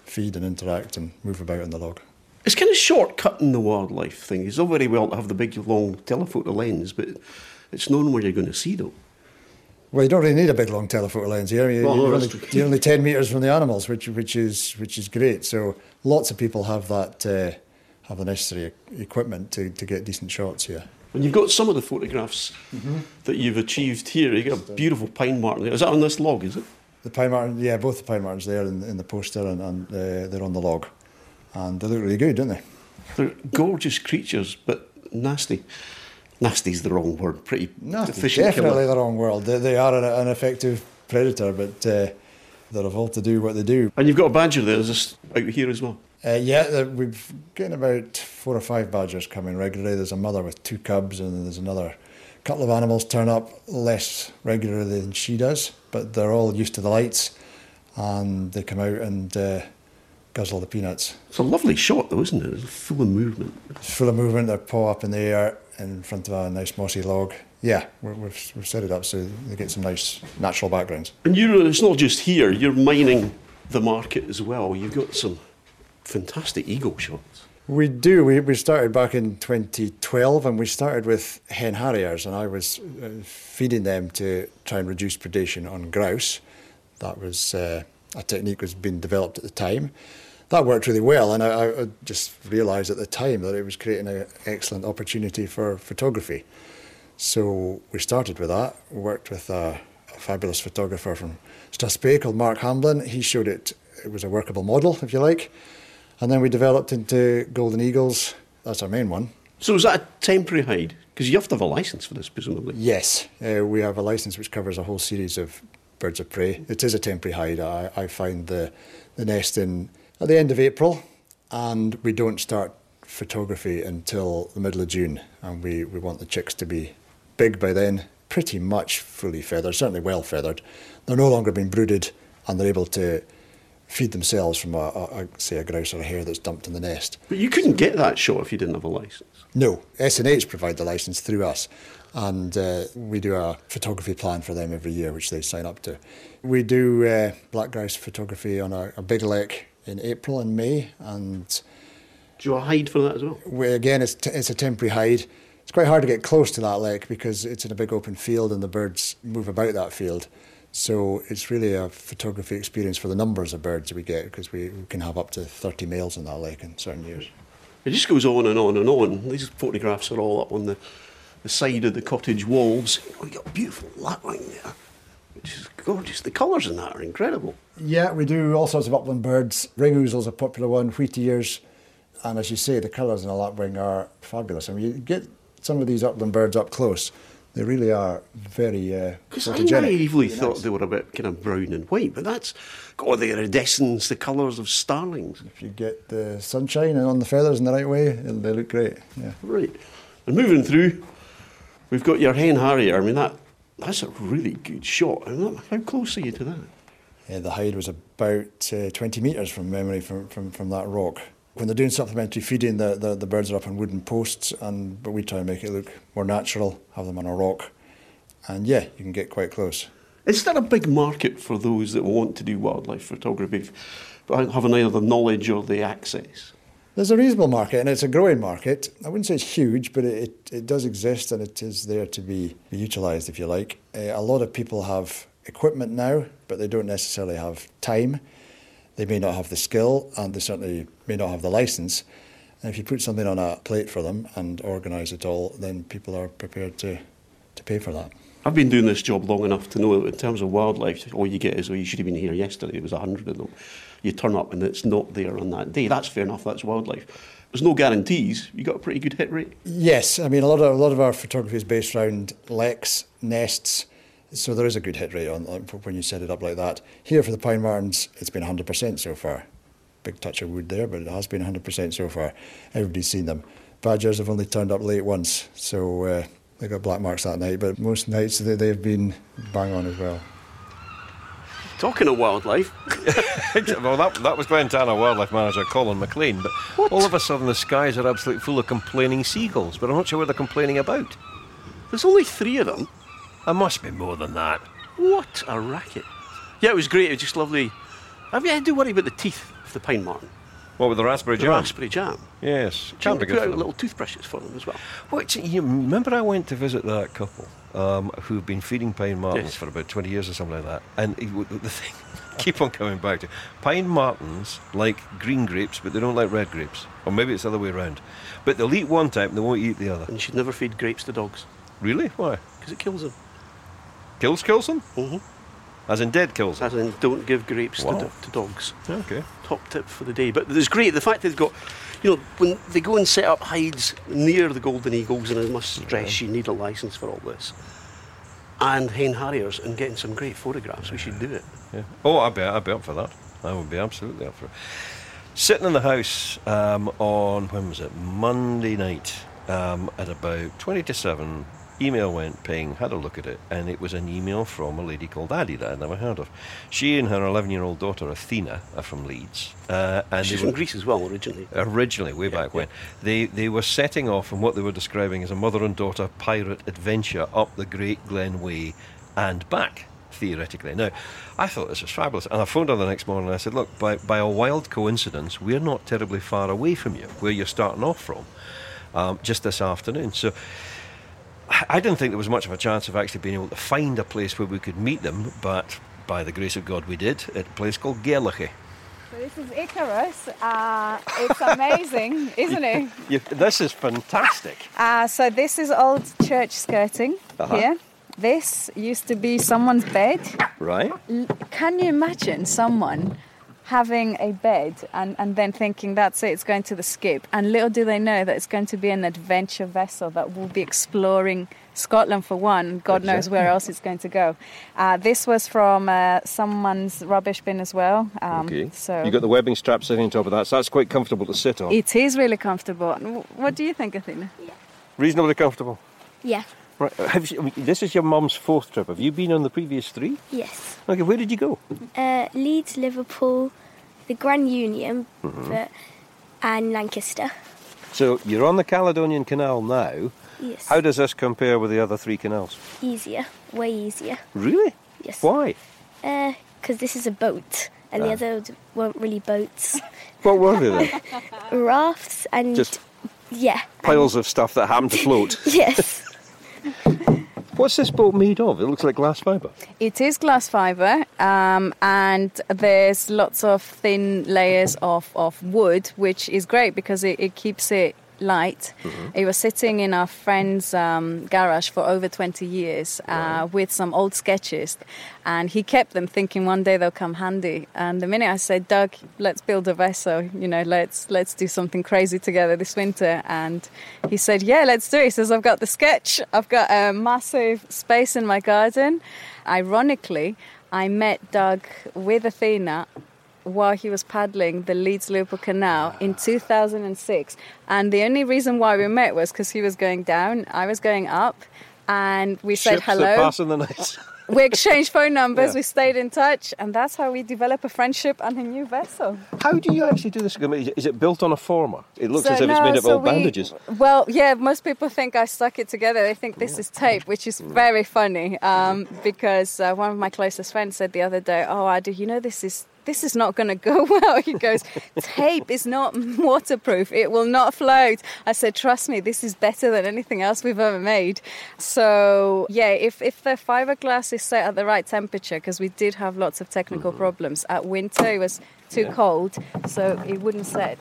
feed and interact and move about on the log. It's kind of shortcutting the wildlife thing. It's all very well to have the big, long telephoto lens, but it's known where you're going to see them. Well, you don't really need a big, long telephoto lens here. You, Well, no, you're, that's only, true. you're only ten metres from the animals, which which is which is great. So lots of people have that uh, have the necessary equipment to, to get decent shots here. And you've got some of the photographs Mhm. that you've achieved here. You've got a beautiful pine marten there. Is that on this log, is it? The pine marten, yeah, both the pine martens there in, in the poster and, and uh, they're on the log. And they look really good, don't they? They're gorgeous creatures, but nasty. Nasty's the wrong word. Pretty Nasty's efficient definitely killer. the wrong word. They, they are an, an effective predator, but uh, they're evolved to do what they do. And you've got a badger there. Is this out here as well? Uh, yeah, there- we've getting about four or five badgers coming regularly. There's a mother with two cubs, and there's another couple of animals turn up less regularly than she does, but they're all used to the lights, and they come out and uh, guzzle the peanuts. It's a lovely shot, though, isn't it? It's full of movement. It's full of movement. Their paw up in the air in front of a nice mossy log. Yeah, we're, we've, we've set it up so they get some nice natural backgrounds. And you're, it's not just here. You're mining the market as well. You've got some fantastic eagle shots. We do. We, we started back in twenty twelve, and we started with hen harriers, and I was uh, feeding them to try and reduce predation on grouse. That was uh, a technique was being developed at the time. That worked really well, and I, I just realised at the time that it was creating an excellent opportunity for photography. So we started with that. We worked with a, a fabulous photographer from Strathspey called Mark Hamblin. He showed it. It was a workable model, if you like. And then we developed into golden eagles. That's our main one. So is that a temporary hide? Because you have to have a licence for this, presumably. Yes, uh, we have a licence which covers a whole series of birds of prey. It is a temporary hide. I, I find the, the nest in at the end of April, and we don't start photography until the middle of June. And we, we want the chicks to be big by then, pretty much fully feathered, certainly well feathered. They're no longer being brooded, and they're able to feed themselves from, a, a, a, say, a grouse or a hare that's dumped in the nest. But you couldn't get that shot if you didn't have a licence. No, S N H provide the licence through us, and uh, we do a photography plan for them every year, which they sign up to. We do uh, black grouse photography on a, a big lake in April and May, and do you have a hide for that as well? We, again, it's t- it's a temporary hide. It's quite hard to get close to that lake because it's in a big open field and the birds move about that field. So it's really a photography experience for the numbers of birds we get, because we, we can have up to thirty males in that lake in certain years. It just goes on and on and on. These photographs are all up on the, the side of the cottage walls. Oh, you've got a beautiful lapwing there, which is gorgeous. The colours in that are incredible. Yeah, we do all sorts of upland birds. Ring ouzel's a popular one, wheat ears, and as you say, the colours in a lapwing are fabulous. I mean, you get some of these upland birds up close, they really are very uh, Because I photogenic. naively Very thought nice. they were a bit kind of brown and white, but that's got the iridescence, the colours of starlings. If you get the sunshine and on the feathers in the right way, they look great. Yeah. Right. And moving through, we've got your hen harrier. I mean, that that's a really good shot. I mean, how close are you to that? Yeah, the hide was about uh, twenty metres from memory from, from, from that rock. When they're doing supplementary feeding, the, the, the birds are up on wooden posts, and but we try and make it look more natural, have them on a rock. And yeah, you can get quite close. Is there a big market for those that want to do wildlife photography, but haven't either the knowledge or the access? There's a reasonable market, and it's a growing market. I wouldn't say it's huge, but it, it, it does exist, and it is there to be, be utilised, if you like. Uh, a lot of people have equipment now, but they don't necessarily have time. They may not have the skill, and they certainly may not have the licence. And if you put something on a plate for them and organise it all, then people are prepared to, to pay for that. I've been doing this job long enough to know that in terms of wildlife, all you get is, well, you should have been here yesterday, there was a hundred of them. You turn up and it's not there on that day. That's fair enough, that's wildlife. There's no guarantees. You got a pretty good hit rate. Yes, I mean, a lot of, a lot of our photography is based around leks, nests, so there is a good hit rate on when you set it up like that. Here for the pine martens, it's been one hundred percent so far. Big touch of wood there, but it has been one hundred percent so far. Everybody's seen them. Badgers have only turned up late once, so uh, they got black marks that night, but most nights they, they've been bang on as well. Talking of wildlife. Well, that, that was Glentana Wildlife Manager Colin McLean, but what? All of a sudden the skies are absolutely full of complaining seagulls, but I'm not sure what they're complaining about. There's only three of them. There must be more than that. What a racket. Yeah, it was great. It was just lovely. I mean, I do worry about the teeth. of the Pine Martin. What, with the raspberry the jam? raspberry jam. Yes. Can't Can't be put good for out them. little toothbrushes for them as well. Well, it's- you remember I went to visit that couple um, who've been feeding Pine Martins Yes. for about twenty years or something like that. And it, w- the thing, keep on coming back to, Pine Martins like green grapes, but they don't like red grapes. Or maybe it's the other way around. But they'll eat one type and they won't eat the other. And you should never feed grapes to dogs. Really? Why? Because it kills them. Kills kills them? Mm-hmm. As in dead kills them? As in, don't give grapes Wow. to, do- to dogs. Okay. Top tip for the day. But it's great, the fact they've got, you know, when they go and set up hides near the golden eagles, and I must stress you need a licence for all this, and hen harriers, and getting some great photographs, we should do it. Yeah. Oh, I'd be, I'd be up for that. I would be absolutely up for it. Sitting in the house um, on, when was it? Monday night um, at about twenty to seven, email went ping, had a look at it, and it was an email from a lady called Addie that I'd never heard of. She and her eleven-year-old daughter, Athena, are from Leeds. Uh, and She's they from were- Greece as well, originally. Originally, way back when. They they were setting off on what they were describing as a mother and daughter pirate adventure up the Great Glen Way and back, theoretically. Now, I thought this was fabulous, and I phoned her the next morning and I said, look, by, by a wild coincidence, we're not terribly far away from you, where you're starting off from, um, just this afternoon. So I I didn't think there was much of a chance of actually being able to find a place where we could meet them, but by the grace of God we did, at a place called Gaeliche. So this is Icarus. Uh, it's amazing, isn't it? You, this is fantastic. Uh, so this is old church skirting Uh-huh. here. This used to be someone's bed. Right? L- Can you imagine someone having a bed and, and then thinking that's it, it's going to the skip? And little do they know that it's going to be an adventure vessel that will be exploring Scotland for one. God knows where else it's going to go. Uh, this was from uh, someone's rubbish bin as well. Um, Okay. So You've got the webbing strap sitting on top of that, so that's quite comfortable to sit on. it is really comfortable. W- What do you think, Athena? Reasonably comfortable. Yeah. Right. Have you, I mean, this is your mum's fourth trip. Have you been on the previous three? Yes. Okay, where did you go? Uh, Leeds, Liverpool, the Grand Union, Mhm. but, and Lancaster. So you're on the Caledonian Canal now. Yes. How does this compare with the other three canals? Easier, way easier. Really? Yes. Why? Because this is a boat, and the Ah. others weren't really boats. What were they then? Rafts and Just yeah. piles of stuff that happened to float. Yes. What's this boat made of? It looks like glass fibre. It is glass fibre, um, and there's lots of thin layers of, of wood, which is great because it, it keeps it light. Mhm. It was sitting in our friend's um, garage for over twenty years uh, with some old sketches, and he kept them thinking one day they'll come handy. And the minute I said, Doug, let's build a vessel, you know, let's let's do something crazy together this winter, and he said, yeah, let's do it. He says, I've got the sketch, I've got a massive space in my garden. Ironically, I met Doug with Athena while he was paddling the Leeds-Liverpool Canal in two thousand six. And the only reason why we met was because he was going down, I was going up, and we said Ships hello. that pass in the night. We exchanged phone numbers, Yeah. we stayed in touch, and that's how we developed a friendship and a new vessel. How do you actually do this? I mean, Is it built on a former? It looks So, as if it's no, made of so old we- bandages. Well, yeah, most people think I stuck it together. They think this is tape, which is very funny um, because uh, one of my closest friends said the other day, oh, Adi, you know, this is this is not going to go well. He goes, tape is not waterproof. It will not float. I said, trust me, this is better than anything else we've ever made. So, yeah, if, if the fiberglass is set at the right temperature, because we did have lots of technical problems. At winter, it was too Yeah. cold, so it wouldn't set.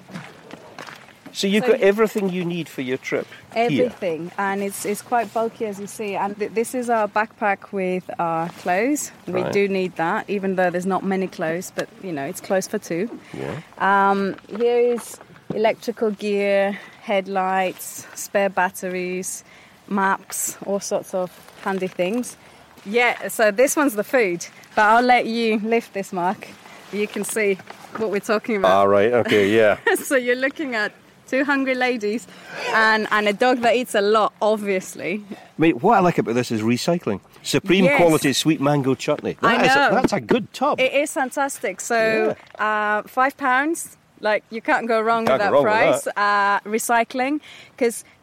So you've So got you- everything you need for your trip here. Everything, and it's it's quite bulky as you see. And th- this is our backpack with our clothes. We Right. do need that, even though there's not many clothes, but you know it's close for two. Yeah. Um, here is electrical gear, headlights, spare batteries, maps, all sorts of handy things. Yeah, so this one's the food, but I'll let you lift this, Mark. You can see what we're talking about. Ah, right, okay, yeah. So you're looking at two hungry ladies and, and a dog that eats a lot, obviously. I mean, what I like about this is recycling. Supreme Yes. quality sweet mango chutney. I That is a- know. that's a good tub. It is fantastic. So uh, five pounds, like you can't go wrong Can't with go that wrong with price. Uh, recycling, because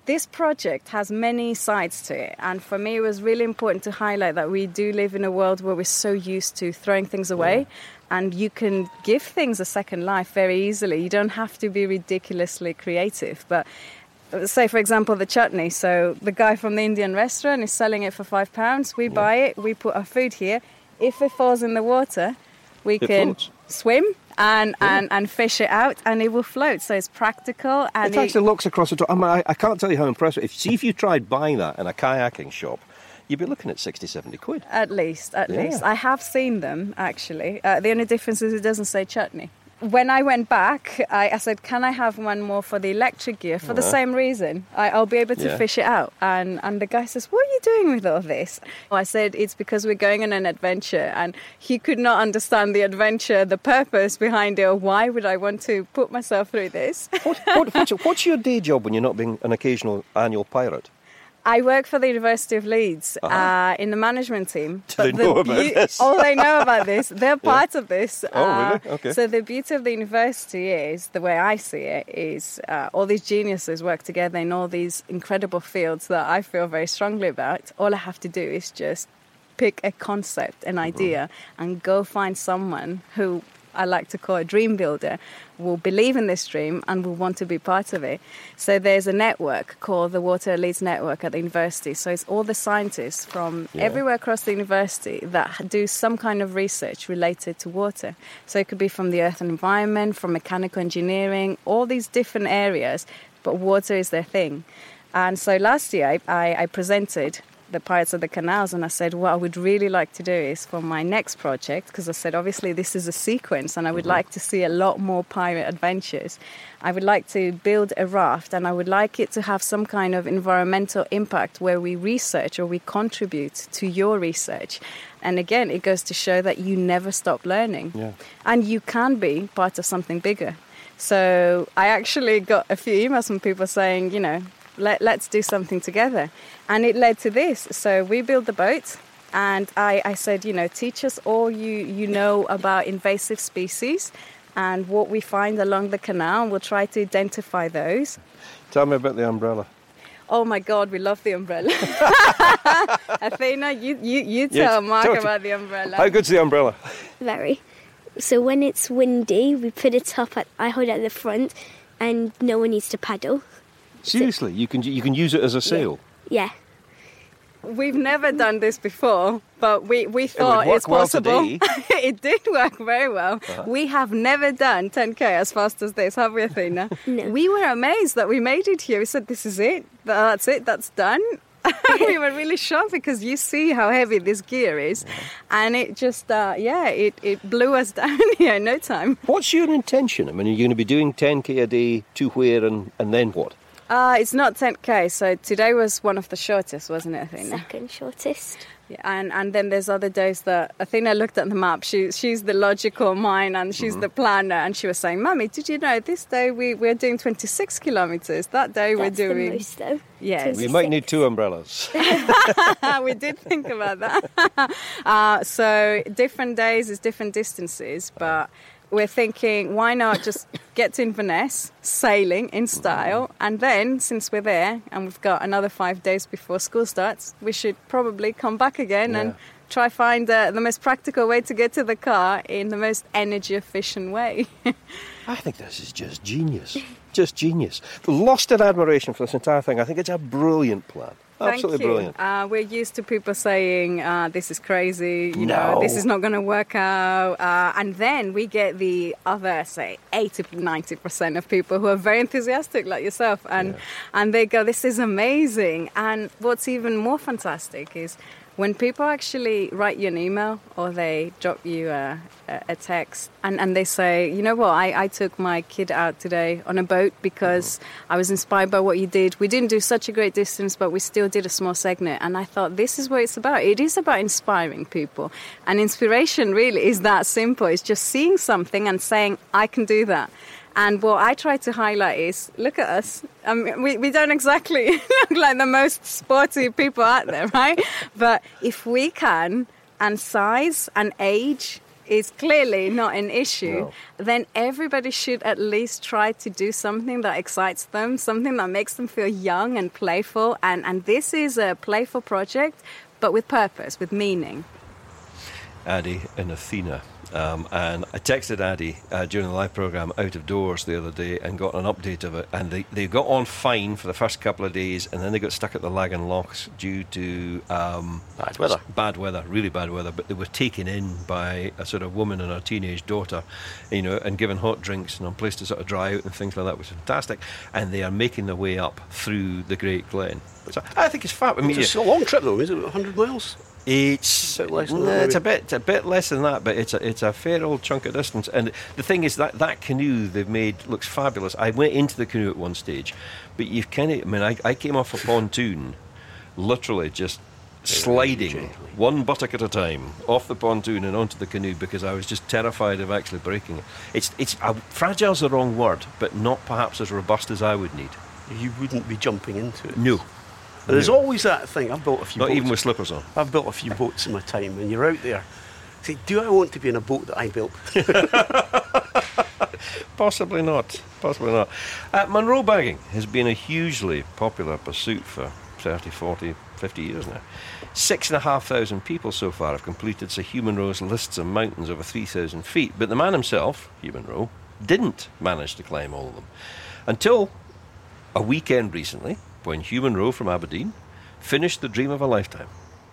This project has many sides to it, and for me it was really important to highlight that we do live in a world where we're so used to throwing things away, yeah. and you can give things a second life very easily. You don't have to be ridiculously creative, but say, for example, the chutney. So the guy from the Indian restaurant is selling it for five pounds. We yeah. buy it, we put our food here. If it falls in the water, we it can floats. swim and, yeah. and, and fish it out, and it will float. So it's practical. And it actually looks across the top. I, mean, I, I can't tell you how impressive. If, see, if you tried buying that in a kayaking shop, you'd be looking at sixty, seventy quid. At least, at yeah. least. I have seen them, actually. Uh, the only difference is it doesn't say chutney. When I went back, I, I said, can I have one more for the electric gear? For uh-huh. the same reason. I, I'll be able to yeah. fish it out. And, and the guy says, what are you doing with all this? I said, it's because we're going on an adventure. And he could not understand the adventure, the purpose behind it, or why would I want to put myself through this. what, what, what's, what's your day job when you're not being an occasional annual pirate? I work for the University of Leeds uh-huh. uh, in the management team. Do they know about be- this? Oh, they know about this. They're part yeah. of this. Oh, uh, really? Okay. So the beauty of the university is, the way I see it, is uh, all these geniuses work together in all these incredible fields that I feel very strongly about. All I have to do is just pick a concept, an idea, mm-hmm. and go find someone who I like to call a dream builder, will believe in this dream and will want to be part of it. So there's a network called the Water Leeds Network at the university. So it's all the scientists from yeah. everywhere across the university that do some kind of research related to water. So it could be from the earth and environment, from mechanical engineering, all these different areas, but water is their thing. And so last year I, I, I presented the Pirates of the Canals, and I said what I would really like to do is for my next project, because I said obviously this is a sequence and I would mm-hmm. like to see a lot more pirate adventures. I would like to build a raft, and I would like it to have some kind of environmental impact where we research or we contribute to your research. And again, it goes to show that you never stop learning, yeah. and you can be part of something bigger. So I actually got a few emails from people saying, you know, Let, let's do something together. And it led to this. So we built the boat, and I, I said, you know, teach us all you, you know about invasive species and what we find along the canal, and we'll try to identify those. Tell me about the umbrella. Oh my God, we love the umbrella. Athena, you, you, you tell yes, Mark about the umbrella. How good's the umbrella? Very. So when it's windy, we put it up, at, I hold it at the front, and no one needs to paddle. Seriously, you can you can use it as a sail? Yeah. We've never done this before, but we, we thought it would work it's possible. Well today. It did work very well. Uh-huh. We have never done ten K as fast as this, have we, Athena? No. We were amazed that we made it here. We said, this is it, that's it, that's done. We were really shocked because you see how heavy this gear is, yeah. and it just, uh, yeah, it, it blew us down here in no time. What's your intention? I mean, are you going to be doing ten K a day to where and, and then what? Uh, it's not ten K, so today was one of the shortest, wasn't it, Athena? Second shortest. Yeah, and, and then there's other days that Athena looked at the map. She, she's the logical mind, and she's mm-hmm. the planner, and she was saying, Mummy, did you know this day we, we're doing twenty-six kilometres? That day That's we're doing... the most, though. Yes. We might need two umbrellas. We did think about that. uh, so different days is different distances, but... We're thinking, why not just get to Inverness, sailing in style, and then, since we're there and we've got another five days before school starts, we should probably come back again yeah. and try find uh, the most practical way to get to the car in the most energy-efficient way. I think this is just genius. Just genius. Lost in admiration for this entire thing. I think it's a brilliant plan. Absolutely Thank you. Brilliant. Uh, we're used to people saying, uh, this is crazy, you no. know, this is not going to work out. Uh, and then we get the other, say, eighty, ninety percent of people who are very enthusiastic like yourself. And, yeah. and they go, this is amazing. And what's even more fantastic is when people actually write you an email or they drop you a, a text and, and they say, you know what, I, I took my kid out today on a boat because mm-hmm. I was inspired by what you did. We didn't do such a great distance, but we still did a small segment. And I thought, this is what it's about. It is about inspiring people. And inspiration really is that simple. It's just seeing something and saying, I can do that. And what I try to highlight is, look at us. I mean, we, we don't exactly look like the most sporty people out there, right? But if we can, and size and age is clearly not an issue, no. then everybody should at least try to do something that excites them, something that makes them feel young and playful. And, and this is a playful project, but with purpose, with meaning. Addy and Athena. Um, and I texted Addy uh, during the live programme out of doors the other day and got an update of it. And they, they got on fine for the first couple of days, and then they got stuck at the Lagan Lochs due to um, bad weather. Bad weather, really bad weather. But they were taken in by a sort of woman and her teenage daughter, you know, and given hot drinks and a place to sort of dry out and things like that, which was fantastic. And they are making their way up through the Great Glen. Which I, I think it's fab. I mean, it's a long trip though, is it? one hundred miles? It's a bit less than that, it's a bit a bit less than that, but it's a it's a fair old chunk of distance. And the thing is that that canoe they've made looks fabulous. I went into the canoe at one stage, but you've kind of I mean I, I came off a pontoon, literally just sliding one buttock at a time off the pontoon and onto the canoe because I was just terrified of actually breaking it. It's it's uh, fragile's the wrong word, but not perhaps as robust as I would need. You wouldn't be jumping into it. No. There's no. always that thing. I've built a few Not boats. even with slippers on. I've built a few boats in my time, and you're out there. Say, do I want to be in a boat that I built? Possibly not. Possibly not. Uh, Munro bagging has been a hugely popular pursuit for thirty, forty, fifty years now. Six and a half thousand people so far have completed Sir Hugh Munro's lists of mountains over three thousand feet, but the man himself, Hugh Munro, didn't manage to climb all of them until a weekend recently, when Hugh Munro from Aberdeen finished the dream of a lifetime.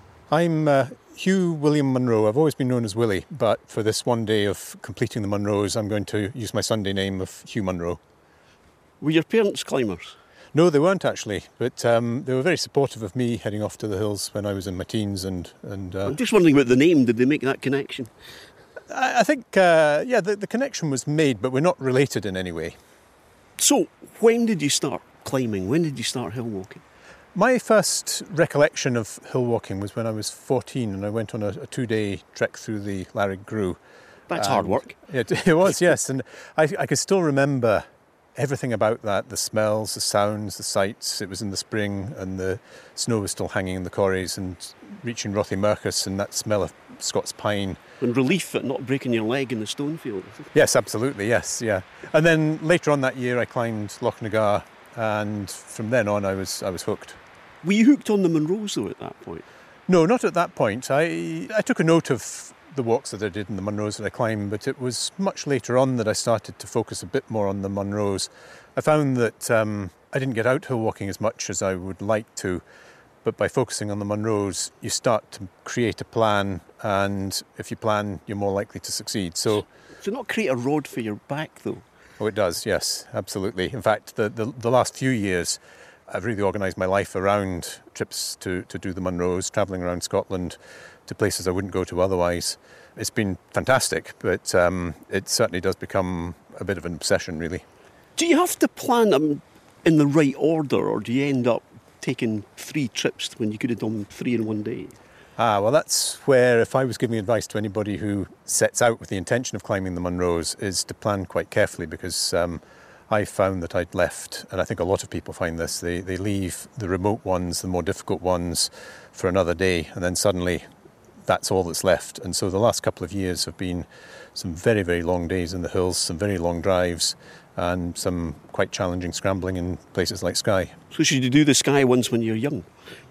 I'm uh, Hugh William Munro. I've always been known as Willie, but for this one day of completing the Munros, I'm going to use my Sunday name of Hugh Munro. Were your parents climbers? No, they weren't actually, but um, they were very supportive of me heading off to the hills when I was in my teens. And, and uh, I'm just wondering about the name. Did they make that connection? I, I think, uh, yeah, the, the connection was made, but we're not related in any way. So, when did you start climbing? When did you start hill walking? My first recollection of hill walking was when I was fourteen and I went on a, a two-day trek through the Larrig Grew. That's um, hard work. It, it was, yes. And I, I can still remember everything about that, the smells, the sounds, the sights. It was in the spring and the snow was still hanging in the corries, and reaching Rothiemurchus and that smell of Scots pine. And relief at not breaking your leg in the stone field. Yes, absolutely, yes, yeah. And then later on that year I climbed Loch Nagar, and from then on I was I was hooked. Were you hooked on the Munros though at that point? No, not at that point. I I took a note of the walks that I did in the Munros that I climbed, but it was much later on that I started to focus a bit more on the Munros. I found that um, I didn't get out hill walking as much as I would like to, but by focusing on the Munros, you start to create a plan, and if you plan, you're more likely to succeed. So, so not create a road for your back though? Oh, it does, yes, absolutely. In fact, the, the, the last few years, I've really organised my life around trips to, to do the Munros, travelling around Scotland to places I wouldn't go to otherwise. It's been fantastic, but um, it certainly does become a bit of an obsession, really. Do you have to plan them in the right order, or do you end up taking three trips when you could have done three in one day? Ah, well, that's where, if I was giving advice to anybody who sets out with the intention of climbing the Munros, is to plan quite carefully, because um, I found that I'd left, and I think a lot of people find this, they, they leave the remote ones, the more difficult ones, for another day, and then suddenly that's all that's left. And so the last couple of years have been some very, very long days in the hills, some very long drives, and some quite challenging scrambling in places like Skye. So should you do the Skye ones when you're young?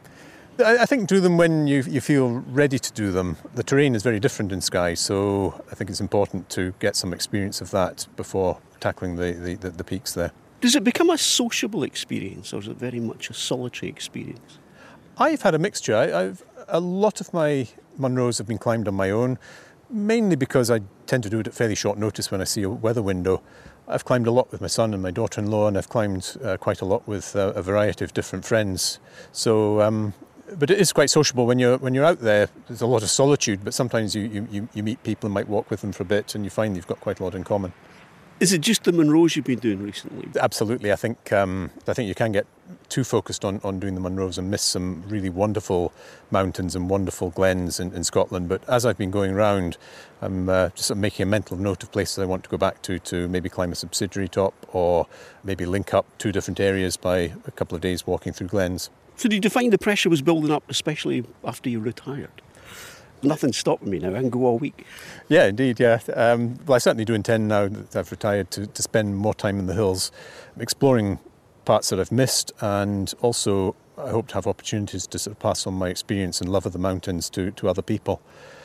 I think do them when you you feel ready to do them. The terrain is very different in Skye, so I think it's important to get some experience of that before tackling the, the, the, the peaks there. Does it become a sociable experience, or is it very much a solitary experience? I've had a mixture. I, I've a lot of my Munros have been climbed on my own, mainly because I tend to do it at fairly short notice when I see a weather window. I've climbed a lot with my son and my daughter-in-law, and I've climbed uh, quite a lot with uh, a variety of different friends. So, um, but it is quite sociable when you're when you're out there. There's a lot of solitude, but sometimes you, you, you meet people and might walk with them for a bit, and you find you've got quite a lot in common. Is it just the Munros you've been doing recently? Absolutely. I think um, I think you can get too focused on, on doing the Munros and miss some really wonderful mountains and wonderful glens in, in Scotland. But as I've been going round, I'm uh, just sort of making a mental note of places I want to go back to, to maybe climb a subsidiary top, or maybe link up two different areas by a couple of days walking through glens. So did you find the pressure was building up, especially after you retired? nothing's stopping me now. I can go all week. Yeah, indeed, yeah. Um, well, I certainly do intend now that I've retired to, to spend more time in the hills, exploring parts that I've missed, and also I hope to have opportunities to sort of pass on my experience and love of the mountains to, to other people.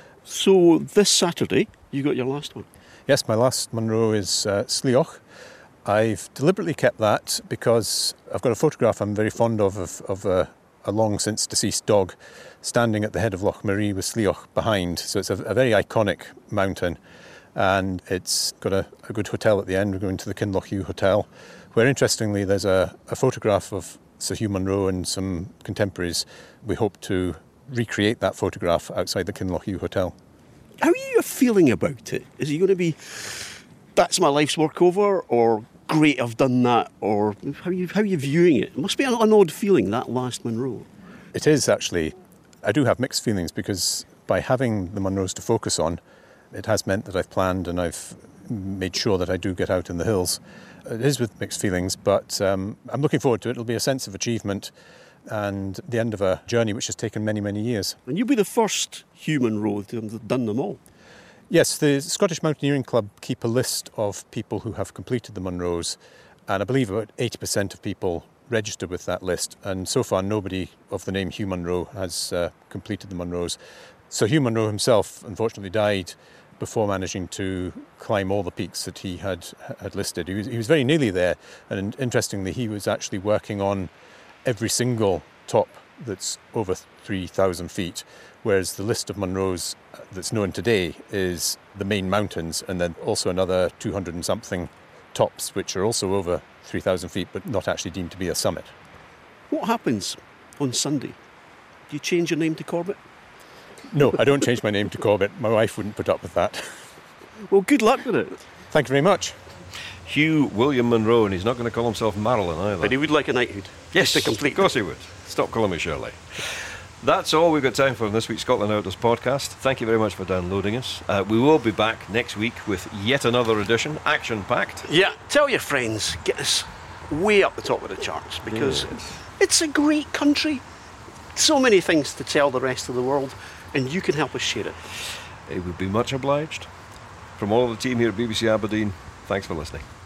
So this Saturday, you got your last one? Yes, my last Munro is uh, Slioch. I've deliberately kept that because I've got a photograph I'm very fond of of, of a, a long since deceased dog standing at the head of Loch Marie with Slioch behind. So it's a, a very iconic mountain, and it's got a, a good hotel at the end. We're going to the Kinlochew Hotel, where interestingly there's a, a photograph of Sir Hugh Munro and some contemporaries. We hope to recreate that photograph outside the Kinlochew Hotel. How are you feeling about it? Is it going to be, that's my life's work over, or great, I've done that, or how are you, how are you viewing it? It must be an, an odd feeling, that last Munro. It is actually. I do have mixed feelings because by having the Munros to focus on, it has meant that I've planned and I've made sure that I do get out in the hills. It is with mixed feelings, but um, I'm looking forward to it. It'll be a sense of achievement and the end of a journey which has taken many, many years. And you'll be the first Hugh Munro to have done them all. Yes, the Scottish Mountaineering Club keep a list of people who have completed the Munros, and I believe about eighty percent of people registered with that list, and so far nobody of the name Hugh Munro has uh, completed the Munros. So Hugh Munro himself unfortunately died before managing to climb all the peaks that he had had listed. He was, he was very nearly there, and interestingly he was actually working on every single top that's over three thousand feet, whereas the list of Munros that's known today is the main mountains and then also another two hundred and something tops which are also over three thousand feet but not actually deemed to be a summit. What happens on Sunday? Do you change your name to Corbett? No, I don't change my name to Corbett. My wife wouldn't put up with that. Well, good luck with it. Thank you very much. Hugh William Munro, and he's not going to call himself Marilyn either. But he would like a knighthood. Yes, to complete. Of course he would. Stop calling me Shirley. That's all we've got time for in this week's Scotland Outdoors podcast. Thank you very much for downloading us. Uh, we will be back next week with yet another edition, action-packed. Yeah, tell your friends, get us way up the top of the charts, because yes. It's a great country. So many things to tell the rest of the world, and you can help us share it. It would be much obliged. From all of the team here at B B C Aberdeen, thanks for listening.